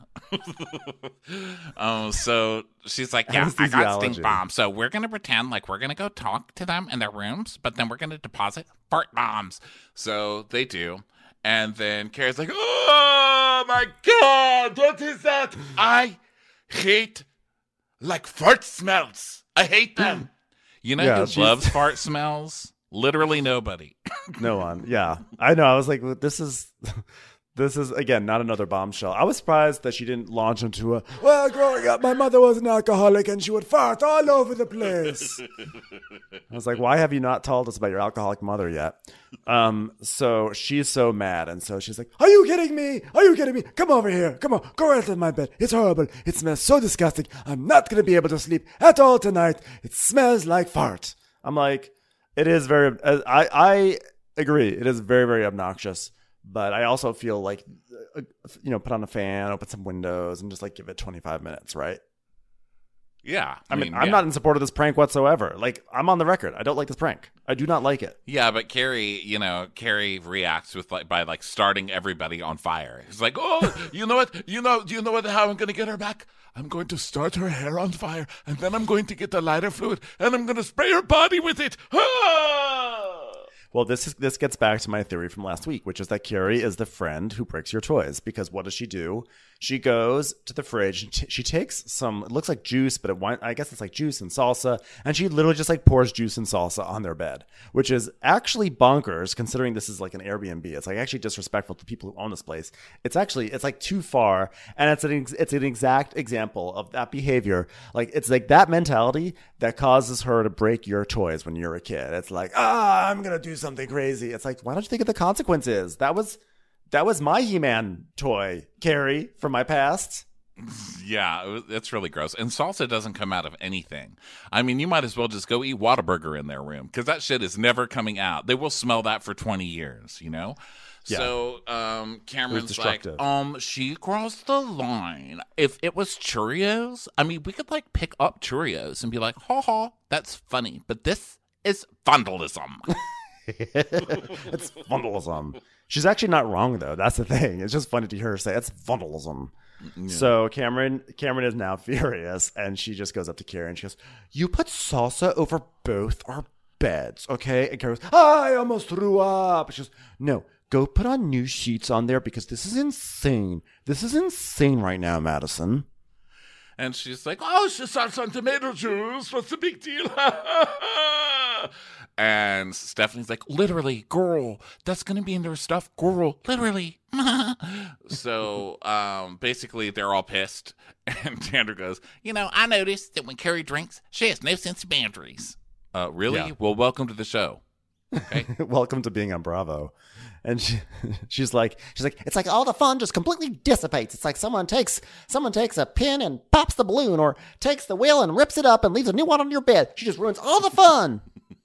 Speaker 1: um. So she's like, "Yeah, I got stink
Speaker 2: Anesthesiology.
Speaker 1: bombs. So we're gonna pretend like we're gonna go talk to them in their rooms, but then we're gonna deposit fart bombs." So they do, and then Carrie's like, "Oh my God, what is that? I hate like fart smells. I hate them. You know
Speaker 2: Yeah,
Speaker 1: who
Speaker 2: she's-
Speaker 1: loves fart smells? Literally nobody.
Speaker 2: No one. Yeah. I know. I was like, well, this is this is again not another bombshell. I was surprised that she didn't launch into a well, growing up, my mother was an alcoholic and she would fart all over the place. I was like, why have you not told us about your alcoholic mother yet? Um, so she's so mad, and so she's like, are you kidding me? Are you kidding me? Come over here. Come on, go right in my bed. It's horrible. It smells so disgusting. I'm not gonna be able to sleep at all tonight. It smells like fart. I'm like, it is very uh, I I agree. It is very, very obnoxious. But I also feel like, uh, you know, put on a fan, open some windows, and just like give it twenty-five minutes, right?
Speaker 1: Yeah.
Speaker 2: I, I mean,
Speaker 1: mean,
Speaker 2: I'm
Speaker 1: yeah.
Speaker 2: not in support of this prank whatsoever. Like, I'm on the record. I don't like this prank. I do not like it.
Speaker 1: Yeah, but Carrie, you know, Carrie reacts with like by like starting everybody on fire. He's like, "Oh, you know what? You know, do you know what? How I'm going to get her back? I'm going to start her hair on fire, and then I'm going to get the lighter fluid, and I'm going to spray her body with it." Ah!
Speaker 2: Well, this is this gets back to my theory from last week, which is that Carrie is the friend who breaks your toys. Because what does she do? She goes to the fridge. And t- she takes some, it looks like juice, but it wine, I guess it's like juice and salsa. And she literally just like pours juice and salsa on their bed, which is actually bonkers considering this is like an Airbnb. It's like actually disrespectful to people who own this place. It's actually, it's like too far. And it's an, it's an exact example of that behavior. Like it's like that mentality that causes her to break your toys when you're a kid. It's like, ah, I'm going to do something crazy. It's like, why don't you think of the consequences? That was that was my He-Man toy, Carrie, from my past.
Speaker 1: Yeah, it was, it's really gross. And salsa doesn't come out of anything. I mean, you might as well just go eat Whataburger in their room because that shit is never coming out. They will smell that for twenty years, you know?
Speaker 2: Yeah.
Speaker 1: So um, Cameron's like,
Speaker 2: destructive.
Speaker 1: um, she crossed the line. If it was Cheerios, I mean, we could like pick up Cheerios and be like, ha ha, that's funny. But this is vandalism.
Speaker 2: It's vandalism. She's actually not wrong though. That's the thing. It's just funny to hear her say it's vandalism. Yeah. So Cameron Cameron is now furious, and she just goes up to Carrie and she goes, "You put salsa over both our beds, okay?" And Carrie goes, "I almost threw up." She goes, "No, go put on new sheets on there because this is insane. This is insane right now, Madison."
Speaker 1: And she's like, "Oh, it's just salsa and tomato juice. What's the big deal?" And Stephanie's like, "Literally, girl, that's going to be in their stuff, girl, literally." So um, basically, they're all pissed. And Tandra goes, "You know, I noticed that when Carrie drinks, she has no sense of boundaries." Uh, really?
Speaker 2: Yeah.
Speaker 1: Well, welcome to the show. Okay.
Speaker 2: Welcome to being on Bravo. And she, she's like, she's like, it's like all the fun just completely dissipates. It's like someone takes, someone takes a pin and pops the balloon, or takes the wheel and rips it up and leaves a new one on your bed. She just ruins all the fun.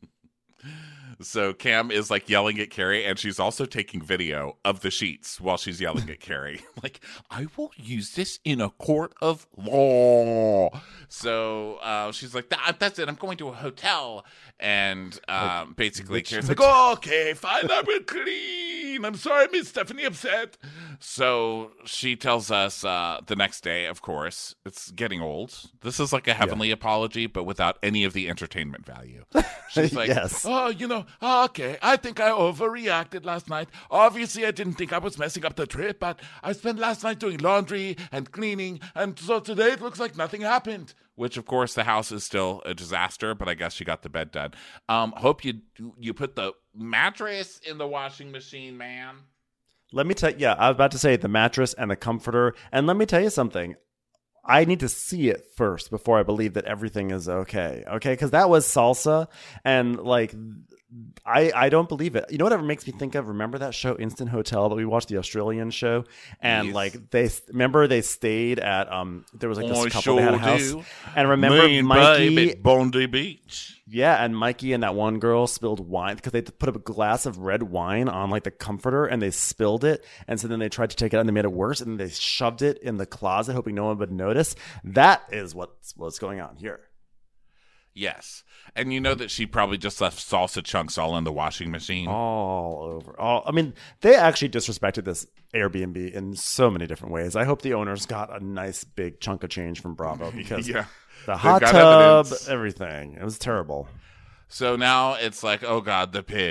Speaker 1: So Cam is like yelling at Carrie, and she's also taking video of the sheets while she's yelling at Carrie. Like, I will use this in a court of law. So uh, she's like, that, that's it. I'm going to a hotel. And um, basically Carrie's like, oh, okay, fine, I will clean. I'm sorry, I made Stephanie upset. So she tells us uh, the next day, of course, it's getting old. This is like a heavenly yeah. apology, but without any of the entertainment value. She's like,
Speaker 2: yes.
Speaker 1: oh, you know, okay, I think I overreacted last night. Obviously, I didn't think I was messing up the trip, but I spent last night doing laundry and cleaning, and so today it looks like nothing happened. Which, of course, the house is still a disaster, but I guess she got the bed done. Um, hope you you put the mattress in the washing machine, man.
Speaker 2: Let me tell you, yeah, I was about to say the mattress and the comforter. And let me tell you something. I need to see it first before I believe that everything is okay. Okay? Because that was salsa. And, like, I, I don't believe it. You know what it makes me think of? Remember that show Instant Hotel that we watched, the Australian show? And, yes. like, they remember they stayed at, um, there was, like, this
Speaker 1: oh,
Speaker 2: couple,
Speaker 1: sure
Speaker 2: they had a house.
Speaker 1: do.
Speaker 2: And remember
Speaker 1: Mean
Speaker 2: Mikey?
Speaker 1: babe at Bondi Beach.
Speaker 2: Yeah, and Mikey and that one girl spilled wine because they put up a glass of red wine on like the comforter and they spilled it. And so then they tried to take it out and they made it worse. And they shoved it in the closet hoping no one would notice. That is what's, what's going on here.
Speaker 1: Yes. And you know that she probably just left salsa chunks all in the washing machine.
Speaker 2: All over. All, I mean, they actually disrespected this Airbnb in so many different ways. I hope the owners got a nice big chunk of change from Bravo because yeah. the hot tub, evidence. Everything. It was terrible.
Speaker 1: So now it's like, oh God, the pig.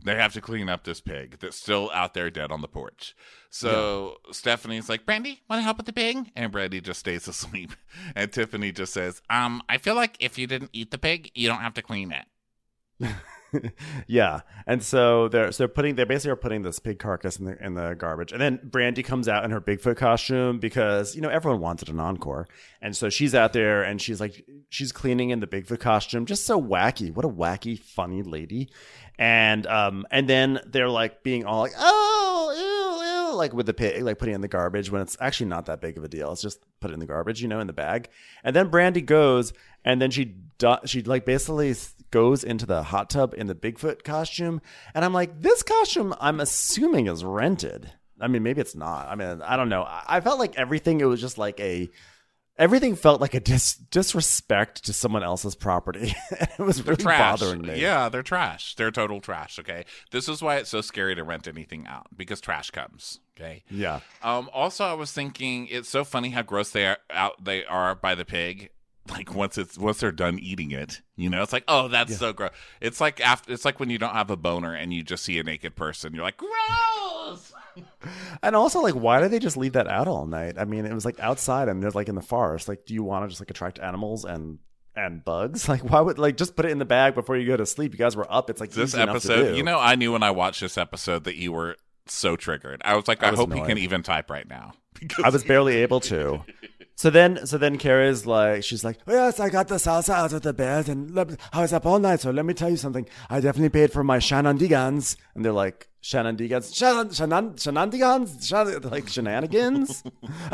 Speaker 1: They have to clean up this pig that's still out there dead on the porch. So yeah. Stephanie's like, Brandy, want to help with the pig? And Brandy just stays asleep. And Tiffany just says, um, I feel like if you didn't eat the pig, you don't have to clean it.
Speaker 2: Yeah, and so they're so they're putting they basically are putting this pig carcass in the in the garbage, and then Brandy comes out in her Bigfoot costume because you know everyone wanted an encore, and so she's out there and she's like she's cleaning in the Bigfoot costume, just so wacky. What a wacky, funny lady, and um and then they're like being all like oh ew, ew, like with the pig, like putting it in the garbage when it's actually not that big of a deal. It's just put it in the garbage, you know, in the bag, and then Brandy goes and then she do, she like basically goes into the hot tub in the Bigfoot costume. And I'm like, this costume, I'm assuming is rented. I mean, maybe it's not. I mean, I don't know. I felt like everything, it was just like a, everything felt like a dis- disrespect to someone else's property. It was really
Speaker 1: trash.
Speaker 2: bothering me.
Speaker 1: Yeah, they're trash. They're total trash, okay? This is why it's so scary to rent anything out, because trash comes, okay?
Speaker 2: Yeah.
Speaker 1: Um. Also, I was thinking, it's so funny how gross they are out they are by the pig. Like once it's once they're done eating it, you know, it's like, oh, that's yeah. so gross. It's like after it's like when you don't have a boner and you just see a naked person, you're like, gross.
Speaker 2: And also, like, why did they just leave that out all night? I mean, it was like outside and they're like in the forest. Like, do you want to just like attract animals and and bugs? Like, why would like just put it in the bag before you go to sleep? You guys were up. It's like
Speaker 1: this
Speaker 2: easy
Speaker 1: episode.
Speaker 2: enough to do.
Speaker 1: You know, I knew when I watched this episode that you were so triggered. I was like, I, I was hope annoyed. He can even type right now.
Speaker 2: Because I was barely able to. So then, so then Carrie's like, she's like, oh, yes, I got the salsa out of the bed and I was up all night. So let me tell you something. I definitely paid for my shenanigans. And they're like, shenanigans, Shannon, Shannon, shenanigans, Shannon, like shenanigans.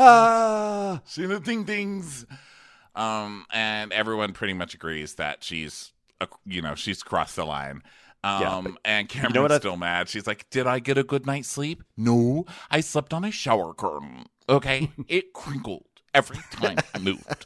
Speaker 2: Ah,
Speaker 1: shenanigans. Um, and everyone pretty much agrees that she's, uh, you know, she's crossed the line. Um, yeah, and Cameron's you know still mad. She's like, did I get a good night's sleep? No, I slept on a shower curtain. Okay, it crinkled every time I moved.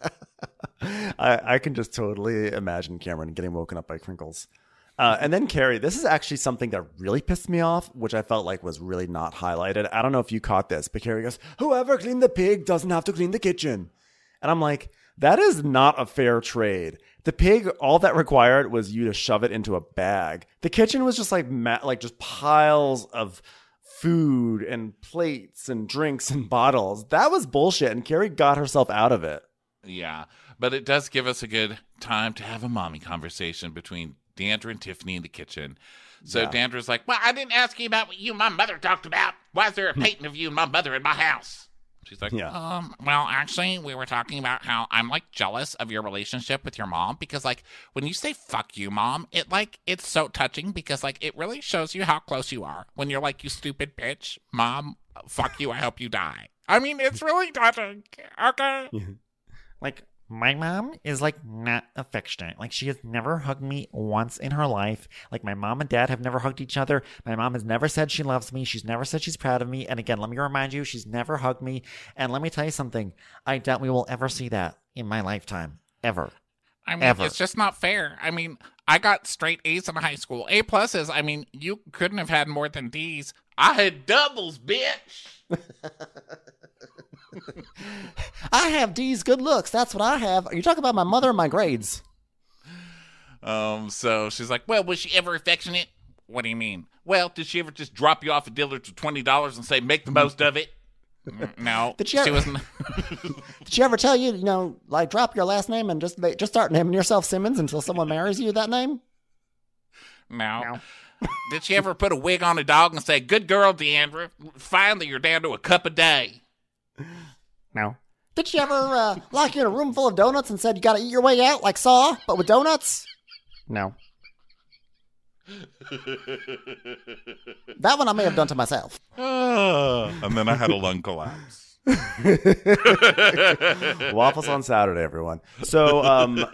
Speaker 2: I, I can just totally imagine Cameron getting woken up by crinkles. Uh, and then Carrie, this is actually something that really pissed me off, which I felt like was really not highlighted. I don't know if you caught this, but Carrie goes, whoever cleaned the pig doesn't have to clean the kitchen. And I'm like, that is not a fair trade. The pig, all that required was you to shove it into a bag. The kitchen was just like ma- like just piles of food and plates and drinks and bottles. That was bullshit, and Carrie got herself out of it.
Speaker 1: Yeah, but it does give us a good time to have a mommy conversation between Deandra and Tiffany in the kitchen. So yeah. Deandra's like, well, I didn't ask you about what you and my mother talked about. Why is there a painting of you and my mother in my house? She's like, yeah. um, well, actually, we were talking about how I'm, like, jealous of your relationship with your mom because, like, when you say fuck you, mom, it, like, it's so touching because, like, it really shows you how close you are. When you're like, you stupid bitch, mom, fuck you, I hope you die. I mean, it's really touching, okay?
Speaker 3: Like, my mom is, like, not affectionate. Like, she has never hugged me once in her life. Like, my mom and dad have never hugged each other. My mom has never said she loves me. She's never said she's proud of me. And again, let me remind you, she's never hugged me. And let me tell you something. I doubt we will ever see that in my lifetime. Ever.
Speaker 1: I mean,
Speaker 3: ever.
Speaker 1: It's just not fair. I mean, I got straight A's in high school. A pluses. I mean, you couldn't have had more than D's. I had doubles, bitch.
Speaker 3: I have D's good looks. That's what I have. Are you talking about my mother or my grades?
Speaker 1: Um. So she's like, well, was she ever affectionate? What do you mean? Well, did she ever just drop you off at Dillard's for twenty dollars and say, make the most of it? No.
Speaker 3: Did she, ever,
Speaker 1: she wasn't.
Speaker 3: Did she ever tell you, you know, like drop your last name and just just start naming yourself Simmons until someone marries you that name?
Speaker 1: No. no. Did she ever put a wig on a dog and say, good girl, Deandra, finally you're down to a cup a day?
Speaker 3: No.
Speaker 2: Did she ever uh, lock you in a room full of donuts and said you got to eat your way out like Saw, but with donuts?
Speaker 3: No.
Speaker 2: That one I may have done to myself.
Speaker 1: Uh, and then I had a lung collapse.
Speaker 2: Waffles on Saturday, everyone. So, um...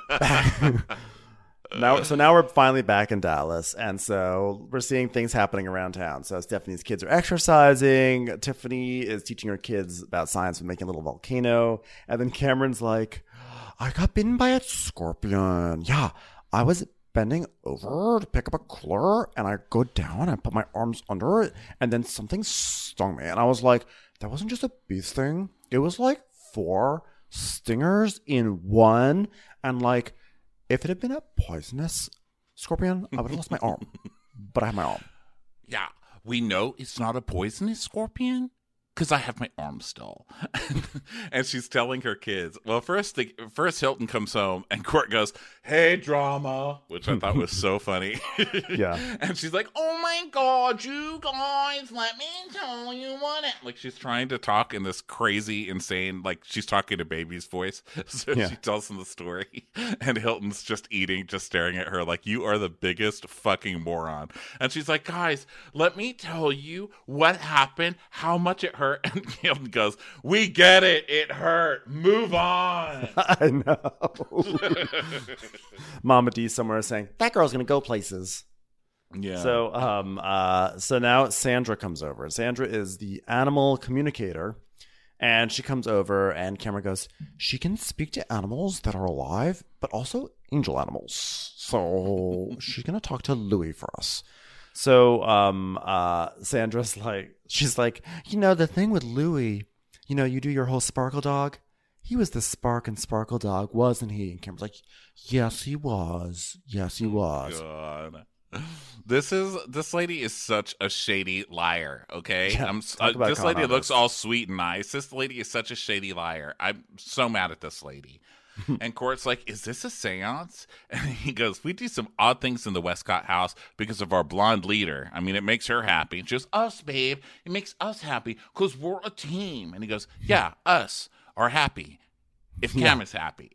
Speaker 2: Now, so now we're finally back in Dallas, and so we're seeing things happening around town. So Stephanie's kids are exercising. Tiffany is teaching her kids about science and making a little volcano. And then Cameron's like, I got bitten by a scorpion. Yeah, I was bending over to pick up a cooler, and I go down and put my arms under it, and then something stung me. And I was like, that wasn't just a bee sting. It was like four stingers in one, and like... if it had been a poisonous scorpion, I would have lost my arm. but I have my arm.
Speaker 1: Yeah, we know it's not a poisonous scorpion because I have my arm still. And she's telling her kids. Well, first, the, first Hilton comes home and Court goes, "Hey, drama," which I thought was so funny.
Speaker 2: Yeah.
Speaker 1: And she's like, "Oh my God, you guys, let me tell you what it." Like she's trying to talk in this crazy, insane, like she's talking to baby's voice. So
Speaker 2: Yeah.
Speaker 1: she tells them the story. And Hilton's just eating, just staring at her like, "You are the biggest fucking moron." And she's like, "Guys, let me tell you what happened, how much it hurt." And Hilton goes, "We get it. It hurt. Move on."
Speaker 2: I know. Mama D somewhere is saying, that girl's going to go places.
Speaker 1: Yeah.
Speaker 2: So, um, uh, so now Sandra comes over. Sandra is the animal communicator, and she comes over, and Cameron goes, she can speak to animals that are alive, but also angel animals. So she's gonna talk to Louis for us. So, um, uh, Sandra's like, she's like, you know, the thing with Louis, you know, you do your whole sparkle dog. He was the spark and sparkle dog, wasn't he? And Cameron's like, yes, he was. Yes, he was.
Speaker 1: God. This is this lady is such a shady liar. Okay,
Speaker 2: Yeah,
Speaker 1: I'm
Speaker 2: talk
Speaker 1: uh,
Speaker 2: about
Speaker 1: this
Speaker 2: con
Speaker 1: lady looks
Speaker 2: artists.
Speaker 1: all sweet and nice. This lady is such a shady liar. I'm so mad at this lady. And Court's like, "Is this a seance?" And he goes, "We do some odd things in the Westcott house because of our blonde leader. I mean, it makes her happy. It's just us, babe. It makes us happy because we're a team." And he goes, "Yeah, us are happy if Cam is happy."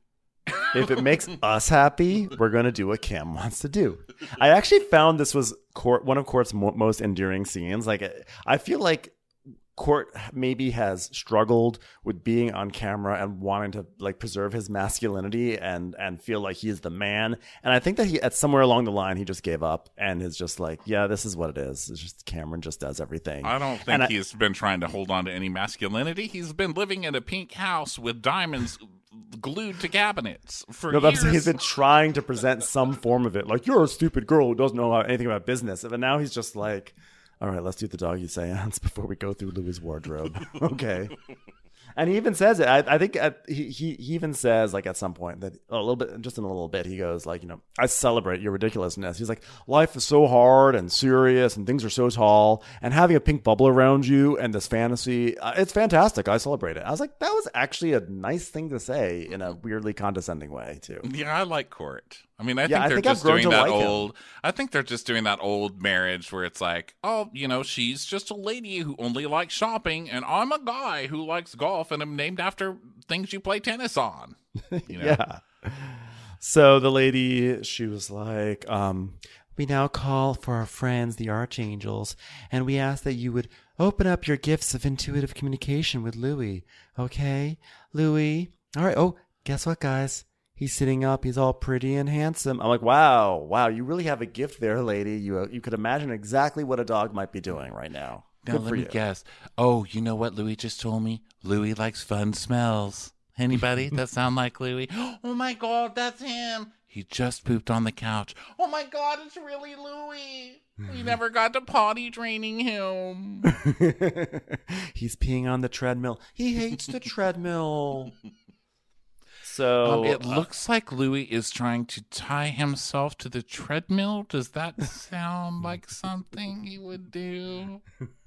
Speaker 2: If it makes us happy, we're going to do what Cam wants to do. I actually found this was Court, one of Court's mo- most endearing scenes. Like, I feel like Court maybe has struggled with being on camera and wanting to like preserve his masculinity and and feel like he's the man. And I think that he, at somewhere along the line, he just gave up and is just like, yeah, this is what it is. It's just Cameron just does everything.
Speaker 1: I don't think
Speaker 2: And I-
Speaker 1: he's been trying to hold on to any masculinity. He's been living in a pink house with diamonds glued to cabinets for
Speaker 2: No, but I'm
Speaker 1: years.
Speaker 2: saying he's been trying to present some form of it. Like, you're a stupid girl who doesn't know anything about business. But now he's just like, all right, let's do the doggy seance before we go through Louis' wardrobe. Okay. And he even says it. I, I think at, he, he he even says, like, at some point that a little bit, just in a little bit, he goes, like, you know, I celebrate your ridiculousness. He's like, life is so hard and serious and things are so tall and having a pink bubble around you and this fantasy, uh, it's fantastic. I celebrate it. I was like, that was actually a nice thing to say in a weirdly condescending way, too.
Speaker 1: Yeah, I like Court. I mean, I think
Speaker 2: Yeah, I
Speaker 1: they're
Speaker 2: think I've
Speaker 1: just
Speaker 2: grown
Speaker 1: doing
Speaker 2: to
Speaker 1: that
Speaker 2: like him.
Speaker 1: old. I think they're just doing that old marriage where it's like, oh, you know, she's just a lady who only likes shopping, and I'm a guy who likes golf, and I'm named after things you play tennis on. You know?
Speaker 2: Yeah. So the lady, she was like, um, we now call for our friends, the archangels, and we ask that you would open up your gifts of intuitive communication with Louis. Okay? Louis. All right. Oh, guess what, guys? He's sitting up. He's all pretty and handsome. I'm like, wow, wow. You really have a gift there, lady. You you could imagine exactly what a dog might be doing right now.
Speaker 1: Now
Speaker 2: Good
Speaker 1: let
Speaker 2: for
Speaker 1: me
Speaker 2: you.
Speaker 1: guess. Oh, you know what Louis just told me? Louis likes fun smells. Anybody that sound like Louis? Oh my God, that's him. He just pooped on the couch. Oh my God, it's really Louis. We never got to potty training him.
Speaker 2: He's peeing on the treadmill. He hates the treadmill. So
Speaker 1: Um, it
Speaker 2: uh,
Speaker 1: looks like Louis is trying to tie himself to the treadmill. Does that sound like something he would do?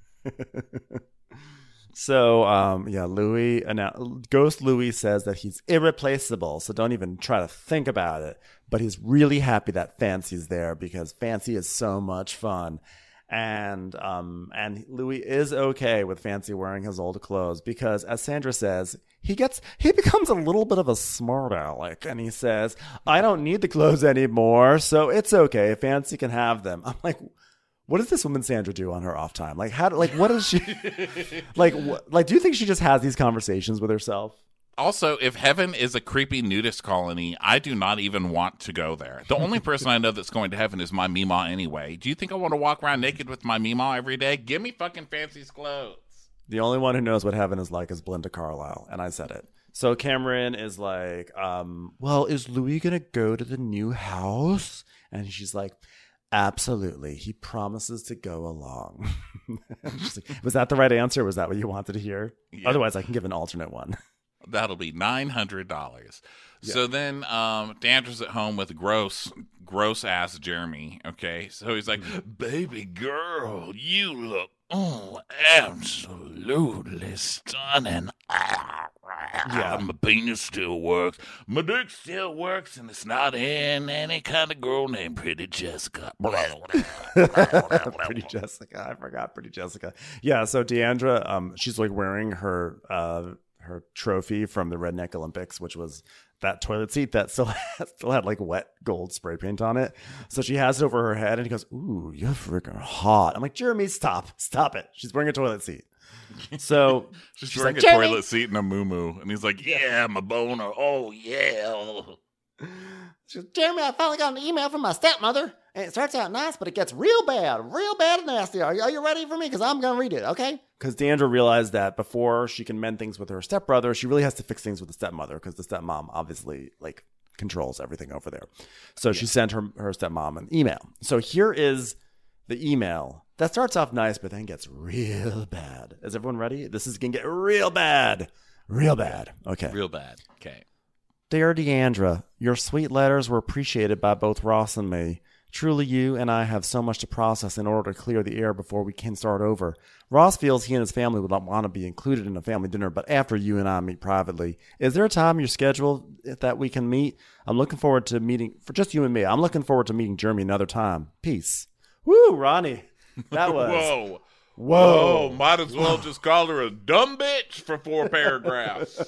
Speaker 2: So, um, yeah, Louis, annou- Ghost Louis says that he's irreplaceable, so don't even try to think about it. But he's really happy that Fancy's there because Fancy is so much fun. And um, and Louis is okay with Fancy wearing his old clothes because, as Sandra says, he gets he becomes a little bit of a smart aleck, and he says, "I don't need the clothes anymore, so it's okay. Fancy can have them." I'm like, what does this woman Sandra do on her off time? Like, how? Like, what does she? like, wh- like, do you think she just has these conversations with herself?
Speaker 1: Also, if heaven is a creepy nudist colony, I do not even want to go there. The only person I know that's going to heaven is my Meemaw anyway. Do you think I want to walk around naked with my Meemaw every day? Give me fucking Fancy's clothes.
Speaker 2: The only one who knows what heaven is like is Belinda Carlisle, and I said it. So Cameron is like, um, well, is Louis gonna go to the new house? And she's like, absolutely. He promises to go along. She's like, was that the right answer? Was that what you wanted to hear?
Speaker 1: Yeah.
Speaker 2: Otherwise, I can give an alternate one.
Speaker 1: That'll be nine hundred dollars. So then um, Deandra's at home with gross, gross ass Jeremy. Okay, so he's like, "Baby girl, you look oh absolutely stunning. Yeah, my penis still works, my dick still works, and it's not in any kind of girl named Pretty Jessica."
Speaker 2: Pretty Jessica, I forgot Pretty Jessica. Yeah, so Deandra, um, she's like wearing her uh her trophy from the Redneck Olympics, which was that toilet seat that still had, still had like wet gold spray paint on it. So she has it over her head, and he goes, "Ooh, you're freaking hot." I'm like, "Jeremy, stop, stop it." She's wearing a toilet seat. So
Speaker 1: she's,
Speaker 2: she's
Speaker 1: wearing
Speaker 2: like,
Speaker 1: a
Speaker 2: "Jeremy!"
Speaker 1: toilet seat and a moo-moo, and he's like, "Yeah, my boner. Oh yeah."
Speaker 3: She goes, "Jeremy, I finally got an email from my stepmother, and it starts out nice, but it gets real bad, real bad and nasty. Are you, are you ready for me? Because I'm going to read it, okay?"
Speaker 2: Because Deandra realized that before she can mend things with her stepbrother, she really has to fix things with the stepmother, because the stepmom obviously like controls everything over there. So yeah. She sent her, her stepmom an email. So here is the email that starts off nice, but then gets real bad. Is everyone ready? This is going to get real bad. Real bad. Okay.
Speaker 1: Real bad. Okay.
Speaker 2: Dear Deandra, your sweet letters were appreciated by both Ross and me. Truly, you and I have so much to process in order to clear the air before we can start over. Ross feels he and his family would not want to be included in a family dinner, but after you and I meet privately, is there a time in your schedule that we can meet? I'm looking forward to meeting, for just you and me, I'm looking forward to meeting Jeremy another time. Peace. Woo, Ronnie. That was...
Speaker 1: Whoa.
Speaker 2: Whoa.
Speaker 1: Whoa. Might as well just call her a dumb bitch for four paragraphs.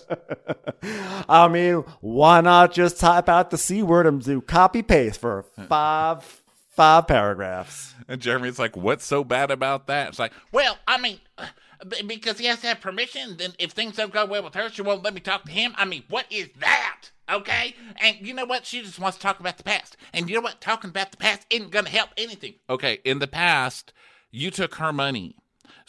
Speaker 2: I mean, why not just type out the C word and do copy paste for five five paragraphs?
Speaker 1: And Jeremy's like, "What's so bad about that?" It's like, well, I mean, uh, b- because he has to have permission. Then if things don't go well with her, she won't let me talk to him. I mean, what is that? Okay? And you know what? She just wants to talk about the past. And you know what? Talking about the past isn't going to help anything. Okay, in the past, you took her money.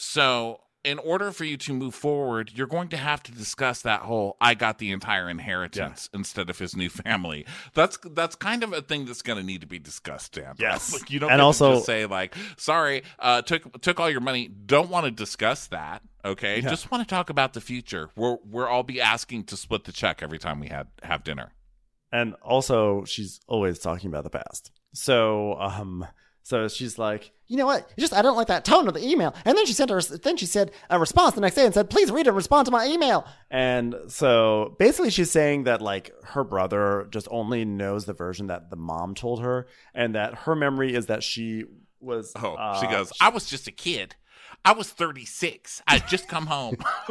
Speaker 1: So in order for you to move forward, you're going to have to discuss that whole "I got the entire inheritance" yeah. instead of his new family. That's that's kind of a thing that's going to need to be discussed, Dan.
Speaker 2: Yes.
Speaker 1: Like, you don't
Speaker 2: and
Speaker 1: get
Speaker 2: also,
Speaker 1: to just say like, "Sorry, uh, took took all your money." Don't want to discuss that. Okay,
Speaker 2: yeah.
Speaker 1: Just want to talk about the future. We're we're all be asking to split the check every time we had have dinner.
Speaker 2: And also, she's always talking about the past. So, um. So she's like,
Speaker 3: "You know what? It's just I don't like that tone of the email." And then she sent her. Then she said a response the next day and said, "Please read it and respond to my email."
Speaker 2: And so basically, she's saying that like her brother just only knows the version that the mom told her, and that her memory is that she was.
Speaker 1: Oh,
Speaker 2: uh,
Speaker 1: she goes, "I was just a kid. I was thirty-six. I just come home."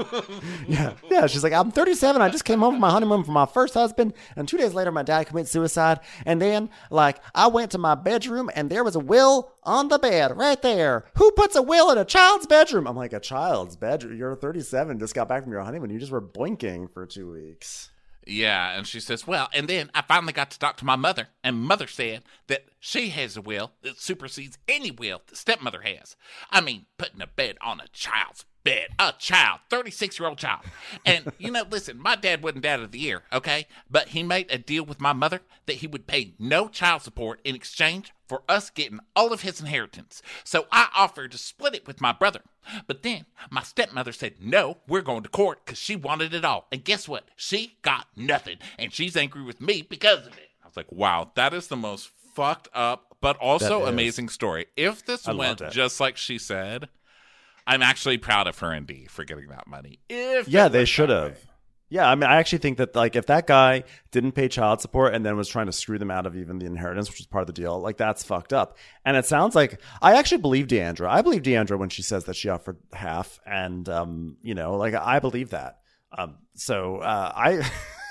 Speaker 2: yeah, yeah. She's like, "I'm thirty-seven. I just came home from my honeymoon from my first husband, and two days later, my dad committed suicide. And then, like, I went to my bedroom, and there was a will on the bed right there. Who puts a will in a child's bedroom?" I'm like, "A child's bedroom? You're thirty-seven. Just got back from your honeymoon. You just were boinking for two weeks."
Speaker 1: Yeah, and she says, "Well, and then I finally got to talk to my mother, and mother said that she has a will that supersedes any will that stepmother has. I mean, putting a bed on a child's bed, a child, thirty-six-year-old child. And, you know, listen, my dad wasn't dad of the year, okay? But he made a deal with my mother that he would pay no child support in exchange for us getting all of his inheritance. So I offered to split it with my brother. But then my stepmother said, no, we're going to court because she wanted it all. And guess what? She got nothing. And she's angry with me because of it." I was like, wow, that is the most fucked up, but also amazing story. If this
Speaker 2: I
Speaker 1: went just like she said, I'm actually proud of her and Dee for getting that money. If
Speaker 2: yeah, they should have. Yeah, I mean, I actually think that like if that guy didn't pay child support and then was trying to screw them out of even the inheritance, which is part of the deal, like that's fucked up. And it sounds like I actually believe Deandra. I believe Deandra when she says that she offered half, and um, you know, like I believe that. Um, so uh, I.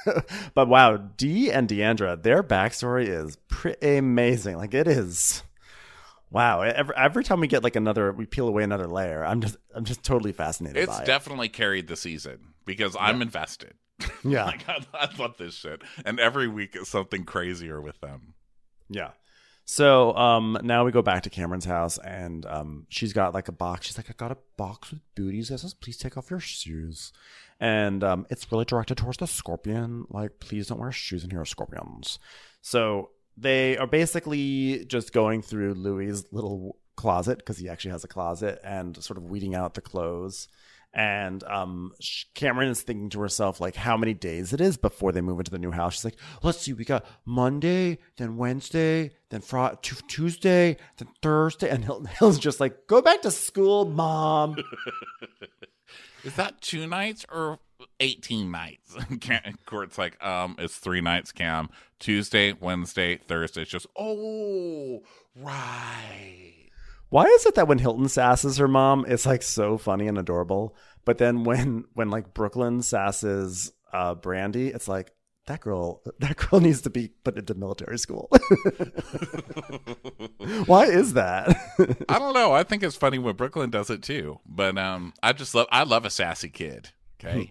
Speaker 2: But wow, Dee and Deandra, their backstory is pretty amazing. Like it is. Wow. Every, every time we get like another, we peel away another layer. I'm just, I'm just totally fascinated
Speaker 1: it's
Speaker 2: by it.
Speaker 1: It's definitely carried the season because I'm
Speaker 2: yeah.
Speaker 1: invested.
Speaker 2: Yeah.
Speaker 1: Like, I, I love this shit. And every week is something crazier with them.
Speaker 2: Yeah. So um, now we go back to Cameron's house, and um, she's got like a box. She's like, "I got a box with booties that says, please take off your shoes." And um, it's really directed towards the scorpion. Like, please don't wear shoes in here, scorpions. So they are basically just going through Louis' little closet, because he actually has a closet, and sort of weeding out the clothes. And um, sh- Cameron is thinking to herself, like, how many days it is before they move into the new house. She's like, let's see, we got Monday, then Wednesday, then Friday, t- Tuesday, then Thursday. And Hilton Hill's just like, go back to school, Mom.
Speaker 1: Is that two nights or eighteen nights? Court's like, um, it's three nights, Cam. Tuesday, Wednesday, Thursday. It's just, oh, right.
Speaker 2: Why is it that when Hilton sasses her mom, it's like so funny and adorable, but then when when like Brooklyn sasses uh, Brandy, it's like that girl that girl needs to be put into military school. Why is that?
Speaker 1: I don't know. I think it's funny when Brooklyn does it too. But um, I just love I love a sassy kid. Okay,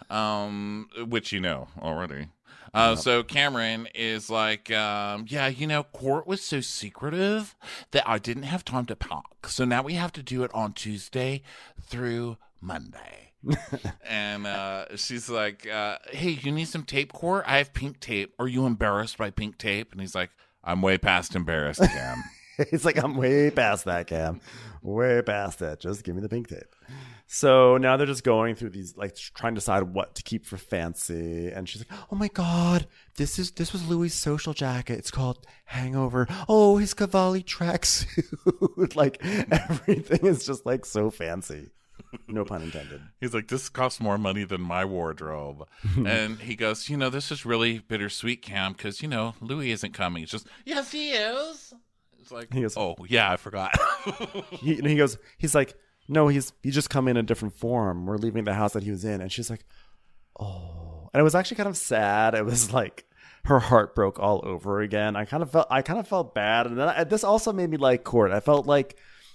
Speaker 1: um, which you know already. Uh, so Cameron is like, um, yeah, you know, Court was so secretive that I didn't have time to pack. So now we have to do it on Tuesday through Monday. And uh, she's like, uh, hey, you need some tape, Court? I have pink tape. Are you embarrassed by pink tape? And he's like, I'm way past embarrassed, Cam.
Speaker 2: He's like, I'm way past that, Cam. Way past that. Just give me the pink tape. So now they're just going through these, like, trying to decide what to keep for Fancy. And she's like, oh my God, this is this was Louis' social jacket. It's called Hangover. Oh, his Cavalli tracksuit. Like, everything is just, like, so fancy. No pun intended.
Speaker 1: He's like, this costs more money than my wardrobe. And he goes, you know, this is really bittersweet, Cam, because, you know, Louis isn't coming. It's just, yes, he is. It's like,
Speaker 2: He goes,
Speaker 1: oh, yeah, I forgot.
Speaker 2: he, and he goes, he's like, no, he's he just come in a different form. We're leaving the house that he was in. And she's like, oh. And it was actually kind of sad. It was like her heart broke all over again. I kind of felt I kind of felt bad. And then I, this also made me like Court. I felt like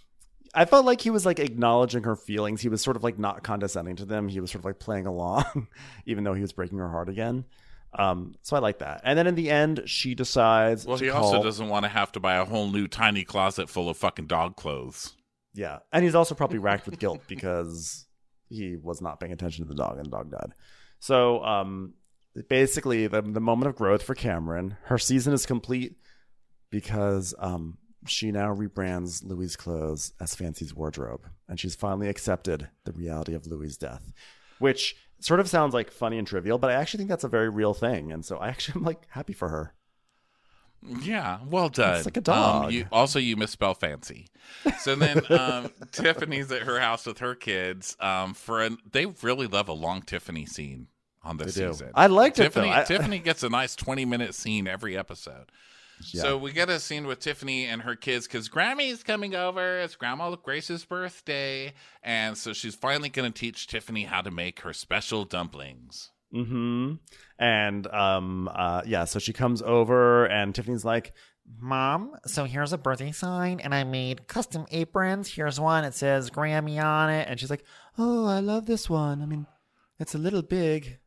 Speaker 2: I felt like he was like acknowledging her feelings. He was sort of like not condescending to them. He was sort of like playing along, even though he was breaking her heart again. Um, so I like that. And then in the end, she decides.
Speaker 1: Well,
Speaker 2: to
Speaker 1: he
Speaker 2: call...
Speaker 1: also doesn't want to have to buy a whole new tiny closet full of fucking dog clothes.
Speaker 2: Yeah. And he's also probably racked with guilt because he was not paying attention to the dog and the dog died. So um, basically, the, the moment of growth for Cameron, her season is complete because um, she now rebrands Louis' clothes as Fancy's wardrobe. And she's finally accepted the reality of Louis' death, which sort of sounds like funny and trivial, but I actually think that's a very real thing. And so I actually am like happy for her.
Speaker 1: Yeah, well done.
Speaker 2: It's like a dog.
Speaker 1: Um, you, also, you misspell fancy. So then um, Tiffany's at her house with her kids. Um, for an, they really love a long Tiffany scene on this
Speaker 2: They do.
Speaker 1: season.
Speaker 2: I liked
Speaker 1: Tiffany,
Speaker 2: it though. I,
Speaker 1: Tiffany gets a nice twenty minute scene every episode.
Speaker 2: Yeah.
Speaker 1: So we get a scene with Tiffany and her kids because Grammy's coming over. It's Grandma Grace's birthday. And so she's finally going to teach Tiffany how to make her special dumplings.
Speaker 2: Mm-hmm. And um, uh, yeah, so she comes over and Tiffany's like,
Speaker 3: Mom, so here's a birthday sign, and I made custom aprons. Here's one. It says Grammy on it.
Speaker 2: and she's like, oh, I love this one. I mean, it's a little big.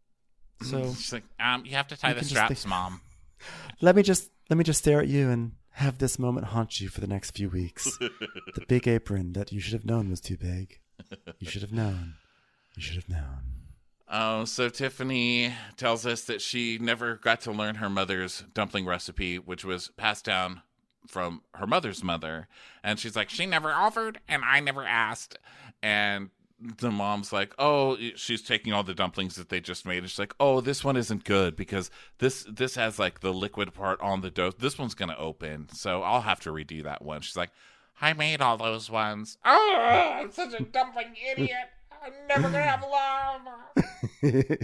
Speaker 2: So
Speaker 1: She's like, um, you have to tie
Speaker 2: You
Speaker 1: the
Speaker 2: can just
Speaker 1: straps,
Speaker 2: think-
Speaker 1: Mom.
Speaker 2: let me just let me just stare at you and have this moment haunt you for the next few weeks. The big apron that you should have known was too big. You should have known. You should have known.
Speaker 1: Oh, so Tiffany tells us that she never got to learn her mother's dumpling recipe, which was passed down from her mother's mother. And she's like, she never offered and I never asked. And the mom's like, oh, she's taking all the dumplings that they just made. And she's like, oh, this one isn't good because this this has like the liquid part on the dough. This one's going to open. So I'll have to redo that one. She's like, I made all those ones. Oh, I'm such a dumpling idiot. I'm never going to have love.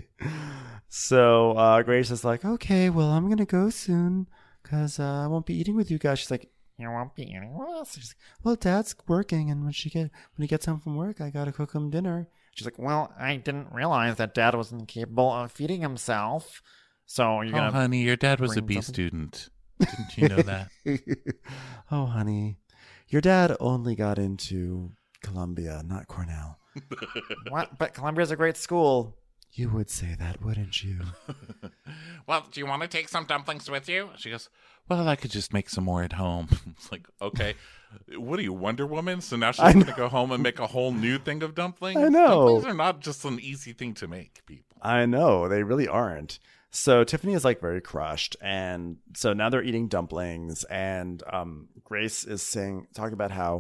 Speaker 2: So uh, Grace is like, okay, well, I'm going to go soon because uh, I won't be eating with you guys. She's like,
Speaker 3: You won't be eating with us.
Speaker 2: she's like, well, Dad's working, and when she get when he gets home from work, I got to cook him dinner.
Speaker 3: She's like, well, I didn't realize that Dad was incapable of feeding himself. So you're
Speaker 1: Oh,
Speaker 3: gonna
Speaker 1: honey, your dad was a
Speaker 3: bring
Speaker 1: B
Speaker 3: something?
Speaker 1: student. Didn't you know that?
Speaker 2: Oh, honey, your dad only got into Columbia, not Cornell.
Speaker 3: what? But Columbia's a great school.
Speaker 2: You would say that, wouldn't you?
Speaker 1: Well, do you want to take some dumplings with you? She goes, well, I could just make some more at home. It's like, okay, what are you, Wonder Woman? So now she's
Speaker 2: I
Speaker 1: going to
Speaker 2: know.
Speaker 1: go home and make a whole new thing of dumplings?
Speaker 2: I know.
Speaker 1: Dumplings are not just an easy thing to make, people.
Speaker 2: I know, they really aren't. So Tiffany is like very crushed, and so now they're eating dumplings, and um, Grace is saying, talking about how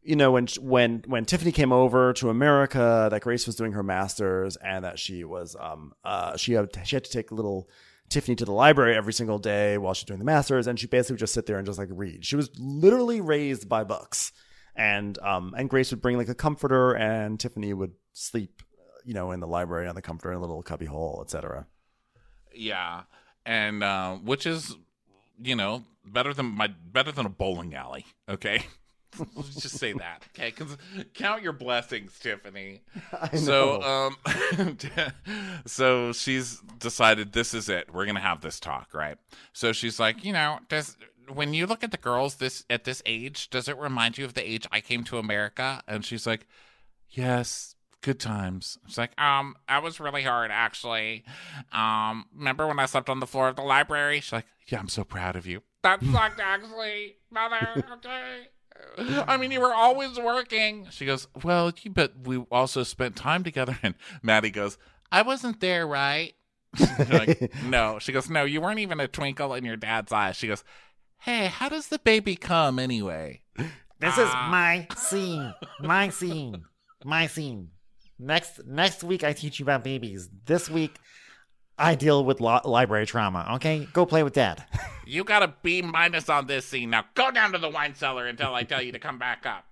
Speaker 2: you know, when when when Tiffany came over to America, that Grace was doing her master's, and that she was um uh she had she had to take little Tiffany to the library every single day while she's doing the master's, and she basically would just sit there and just like read. She was literally raised by books, and um and Grace would bring like a comforter, and Tiffany would sleep, you know, in the library on the comforter in a little cubby hole, et cetera.
Speaker 1: Yeah, and uh, which is, you know, better than my better than a bowling alley. Okay. Let's just say that, okay? Because count your blessings, Tiffany.
Speaker 2: I
Speaker 1: So,
Speaker 2: know.
Speaker 1: um, so she's decided this is it. We're gonna have this talk, right? So she's like, you know, does when you look at the girls this at this age, does it remind you of the age I came to America? And she's like, yes, good times. She's like, um, that was really hard, actually. Um, remember when I slept on the floor of the library? She's like, yeah, I'm so proud of you. That sucked, actually, mother. Okay. I mean, you were always working. She goes, well, you but we also spent time together. And Maddie goes, I wasn't there, right? Like, no. She goes, no, you weren't even a twinkle in your dad's eye. She goes, hey, how does the baby come anyway?
Speaker 3: This is my scene. My scene. My scene. Next next week, I teach you about babies. This week, I deal with lo- library trauma. Okay, go play with Dad.
Speaker 1: You got a B minus on this scene. Now go down to the wine cellar until I tell you to come back up.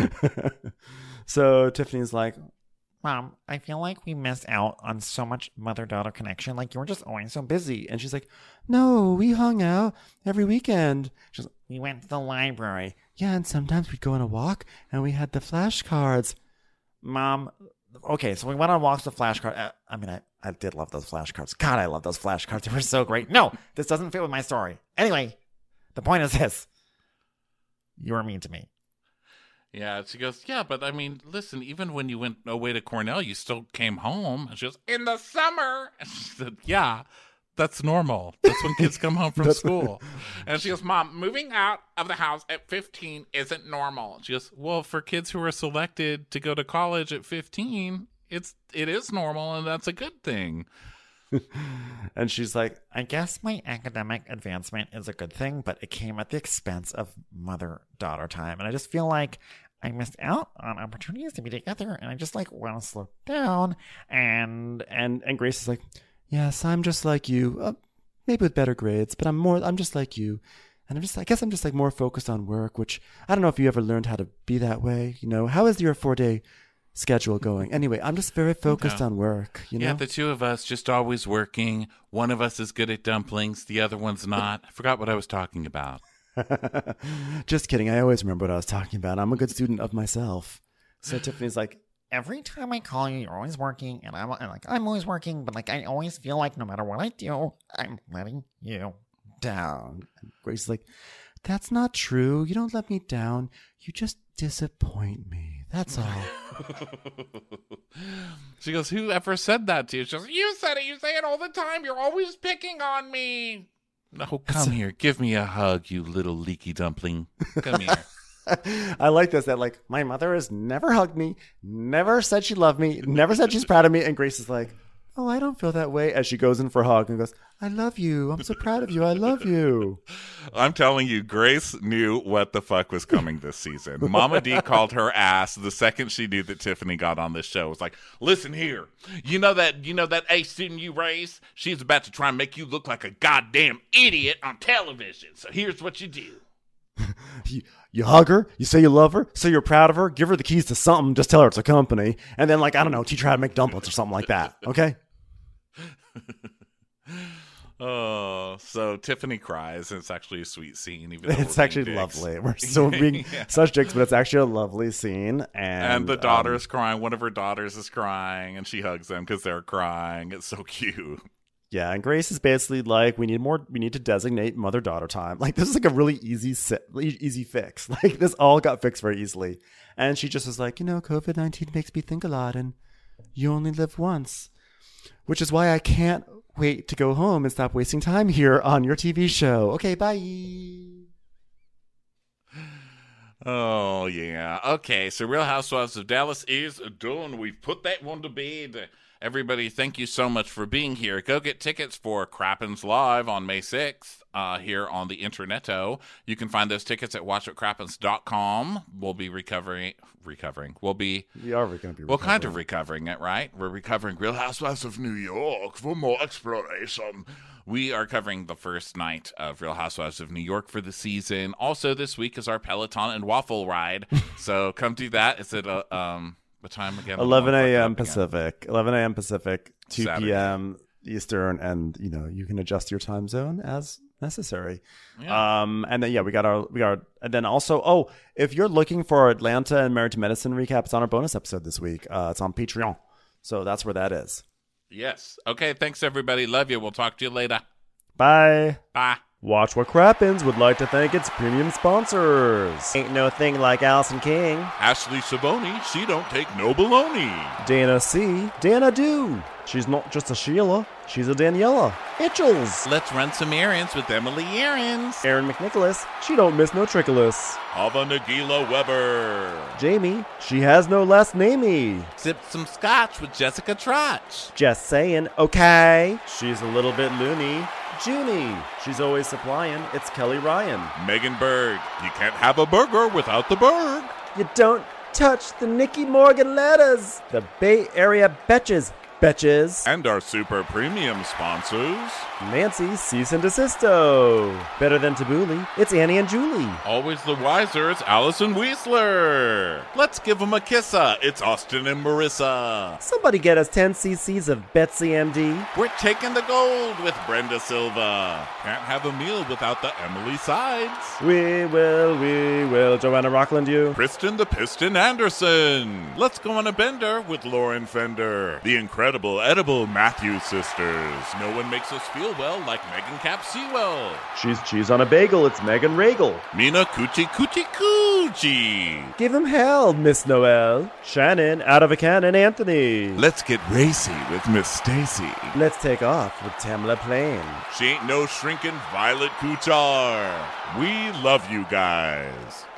Speaker 2: So Tiffany's like,
Speaker 3: Mom, I feel like we missed out on so much mother-daughter connection. Like, you were just always so busy.
Speaker 2: and she's like, no, we hung out every weekend. She's like,
Speaker 3: We went to the library.
Speaker 2: yeah, and sometimes we'd go on a walk, and we had the flashcards.
Speaker 3: Mom, okay, so we went on walks with flashcards. Uh, I mean, I, I did love those flashcards. God, I love those flashcards. They were so great. No, this doesn't fit with my story. Anyway, the point is this. You were mean to me.
Speaker 1: Yeah, she goes, yeah, but I mean, listen, even when you went away to Cornell, you still came home. And she goes, in the summer. And she said, yeah, that's normal. That's when kids come home from school. And she goes, Mom, moving out of the house at fifteen isn't normal. She goes, well, for kids who are selected to go to college at fifteen, it's it is normal, and that's a good thing.
Speaker 2: And she's like,
Speaker 3: I guess my academic advancement is a good thing, but it came at the expense of mother-daughter time. And I just feel like I missed out on opportunities to be together, and I just like want to slow down. And
Speaker 2: and and Grace is like, yes, I'm just like you, uh, maybe with better grades, but I'm more, I'm just like you. And I'm just, I guess I'm just like more focused on work, which I don't know if you ever learned how to be that way. You know, how is your four day schedule going? Anyway, I'm just very focused
Speaker 1: Okay.
Speaker 2: on work, you know?
Speaker 1: Yeah, the two of us just always working. One of us is good at dumplings, the other one's not. I forgot what I was talking about.
Speaker 2: Just kidding. I always remember what I was talking about. I'm a good student of myself. So Tiffany's like,
Speaker 3: every time I call you, you're always working, and I'm and like I'm always working, but like I always feel like no matter what I do, I'm letting you down.
Speaker 2: and Grace is like, that's not true. You don't let me down. You just disappoint me. That's all.
Speaker 1: She goes, who ever said that to you? She goes, you said it. You say it all the time. You're always picking on me. No, come here. Give me a hug, you little leaky dumpling. Come here.
Speaker 2: I like this, that like my mother has never hugged me, never said she loved me, never said she's proud of me. And Grace is like, oh, I don't feel that way, as she goes in for a hug and goes, I love you. I'm so proud of you. I love you.
Speaker 1: I'm telling you, Grace knew what the fuck was coming this season. Mama D called her ass the second she knew that Tiffany got on this show. It was like, listen here, you know that you know that A student you raised? She's about to try and make you look like a goddamn idiot on television. So here's what you do.
Speaker 2: You, you hug her, you say you love her, say you're proud of her, give her the keys to something, just tell her it's a company, and then, like, I don't know, teach her how to make dumplings or something like that, okay?
Speaker 1: Oh, so Tiffany cries, and it's actually a sweet scene. Even though
Speaker 2: It's
Speaker 1: we're being
Speaker 2: actually
Speaker 1: dicks.
Speaker 2: lovely. We're so being
Speaker 1: Yeah.
Speaker 2: such dicks, but it's actually a lovely scene. And,
Speaker 1: And the
Speaker 2: um,
Speaker 1: daughter's crying. One of her daughters is crying, and she hugs them because they're crying. It's so cute.
Speaker 2: yeah, and Grace is basically like, we need more, we need to designate mother-daughter time. Like, this is like a really easy, si- easy fix. Like, this all got fixed very easily. And she just was like, you know, covid nineteen makes me think a lot, and you only live once. Which is why I can't wait to go home and stop wasting time here on your T V show. Okay, bye.
Speaker 1: Oh, yeah. Okay, so Real Housewives of Dallas is done. We've put that one to bed. Everybody, thank you so much for being here. Go get tickets for Crappens Live on May sixth uh, here on the Interneto. You can find those tickets at watch what crappens dot com. We'll be recovering. Recovering. We'll be.
Speaker 2: We are going to be recovering.
Speaker 1: Well, kind of recovering it, right? We're recovering Real Housewives of New York for more exploration. We are covering the first night of Real Housewives of New York for the season. Also, this week is our Peloton and waffle ride. So come do that. It's at uh, um. What time again?
Speaker 2: eleven a.m. Pacific. eleven a.m. Pacific, two
Speaker 1: Saturday.
Speaker 2: p.m. Eastern, and you know you can adjust your time zone as necessary.
Speaker 1: Yeah.
Speaker 2: Um, and then yeah, we got our we got our, and then also oh, if you're looking for Atlanta and Married to Medicine recap, it's on our bonus episode this week. Uh, it's on Patreon, so that's where that is.
Speaker 1: Yes. Okay. Thanks, everybody. Love you. We'll talk to you later.
Speaker 2: Bye.
Speaker 1: Bye.
Speaker 2: Watch What Crappens would like to thank its premium sponsors. Ain't no thing like Allison King,
Speaker 1: Ashley Savoni, she don't take no baloney.
Speaker 2: Dana C, Dana Do. She's not just a Sheila, she's a Daniela. Itchels.
Speaker 1: Let's run some errands with Emily Errands.
Speaker 2: Aaron McNicholas, she don't miss no trickolas.
Speaker 1: Ava Nagila Weber.
Speaker 2: Jamie, she has no last namey.
Speaker 1: Sip some scotch with Jessica Trotch.
Speaker 2: Just saying, okay. She's a little bit loony. Junie, she's always supplying. It's Kelly Ryan.
Speaker 1: Megan Berg. You can't have a burger without the Berg.
Speaker 2: You don't touch the Nikki Morgan letters. The Bay Area Betches. Betches.
Speaker 1: And our super premium sponsors.
Speaker 2: Nancy Cease and Desisto. Better than Tabbouleh, it's Annie and Julie.
Speaker 1: Always the wiser, it's Allison Weisler. Let's give them a kissa. It's Austin and Marissa.
Speaker 2: Somebody get us ten cc's of Betsy M D.
Speaker 1: We're taking the gold with Brenda Silva. Can't have a meal without the Emily Sides.
Speaker 2: We will, we will. Joanna Rockland, you.
Speaker 1: Kristen the Piston Anderson. Let's go on a bender with Lauren Fender. The incredible edible Matthews sisters. No one makes us feel well like Megan Cap Sewell.
Speaker 2: She's cheese on a bagel, it's Megan Regal.
Speaker 1: Mina Coochie Coochie Coochie.
Speaker 2: Give him hell, Miss Noel. Shannon, out of a cannon, Anthony.
Speaker 1: Let's get racy with Miss Stacy.
Speaker 2: Let's take off with Tamla Plain.
Speaker 1: She ain't no shrinking Violet Kuchar. We love you guys.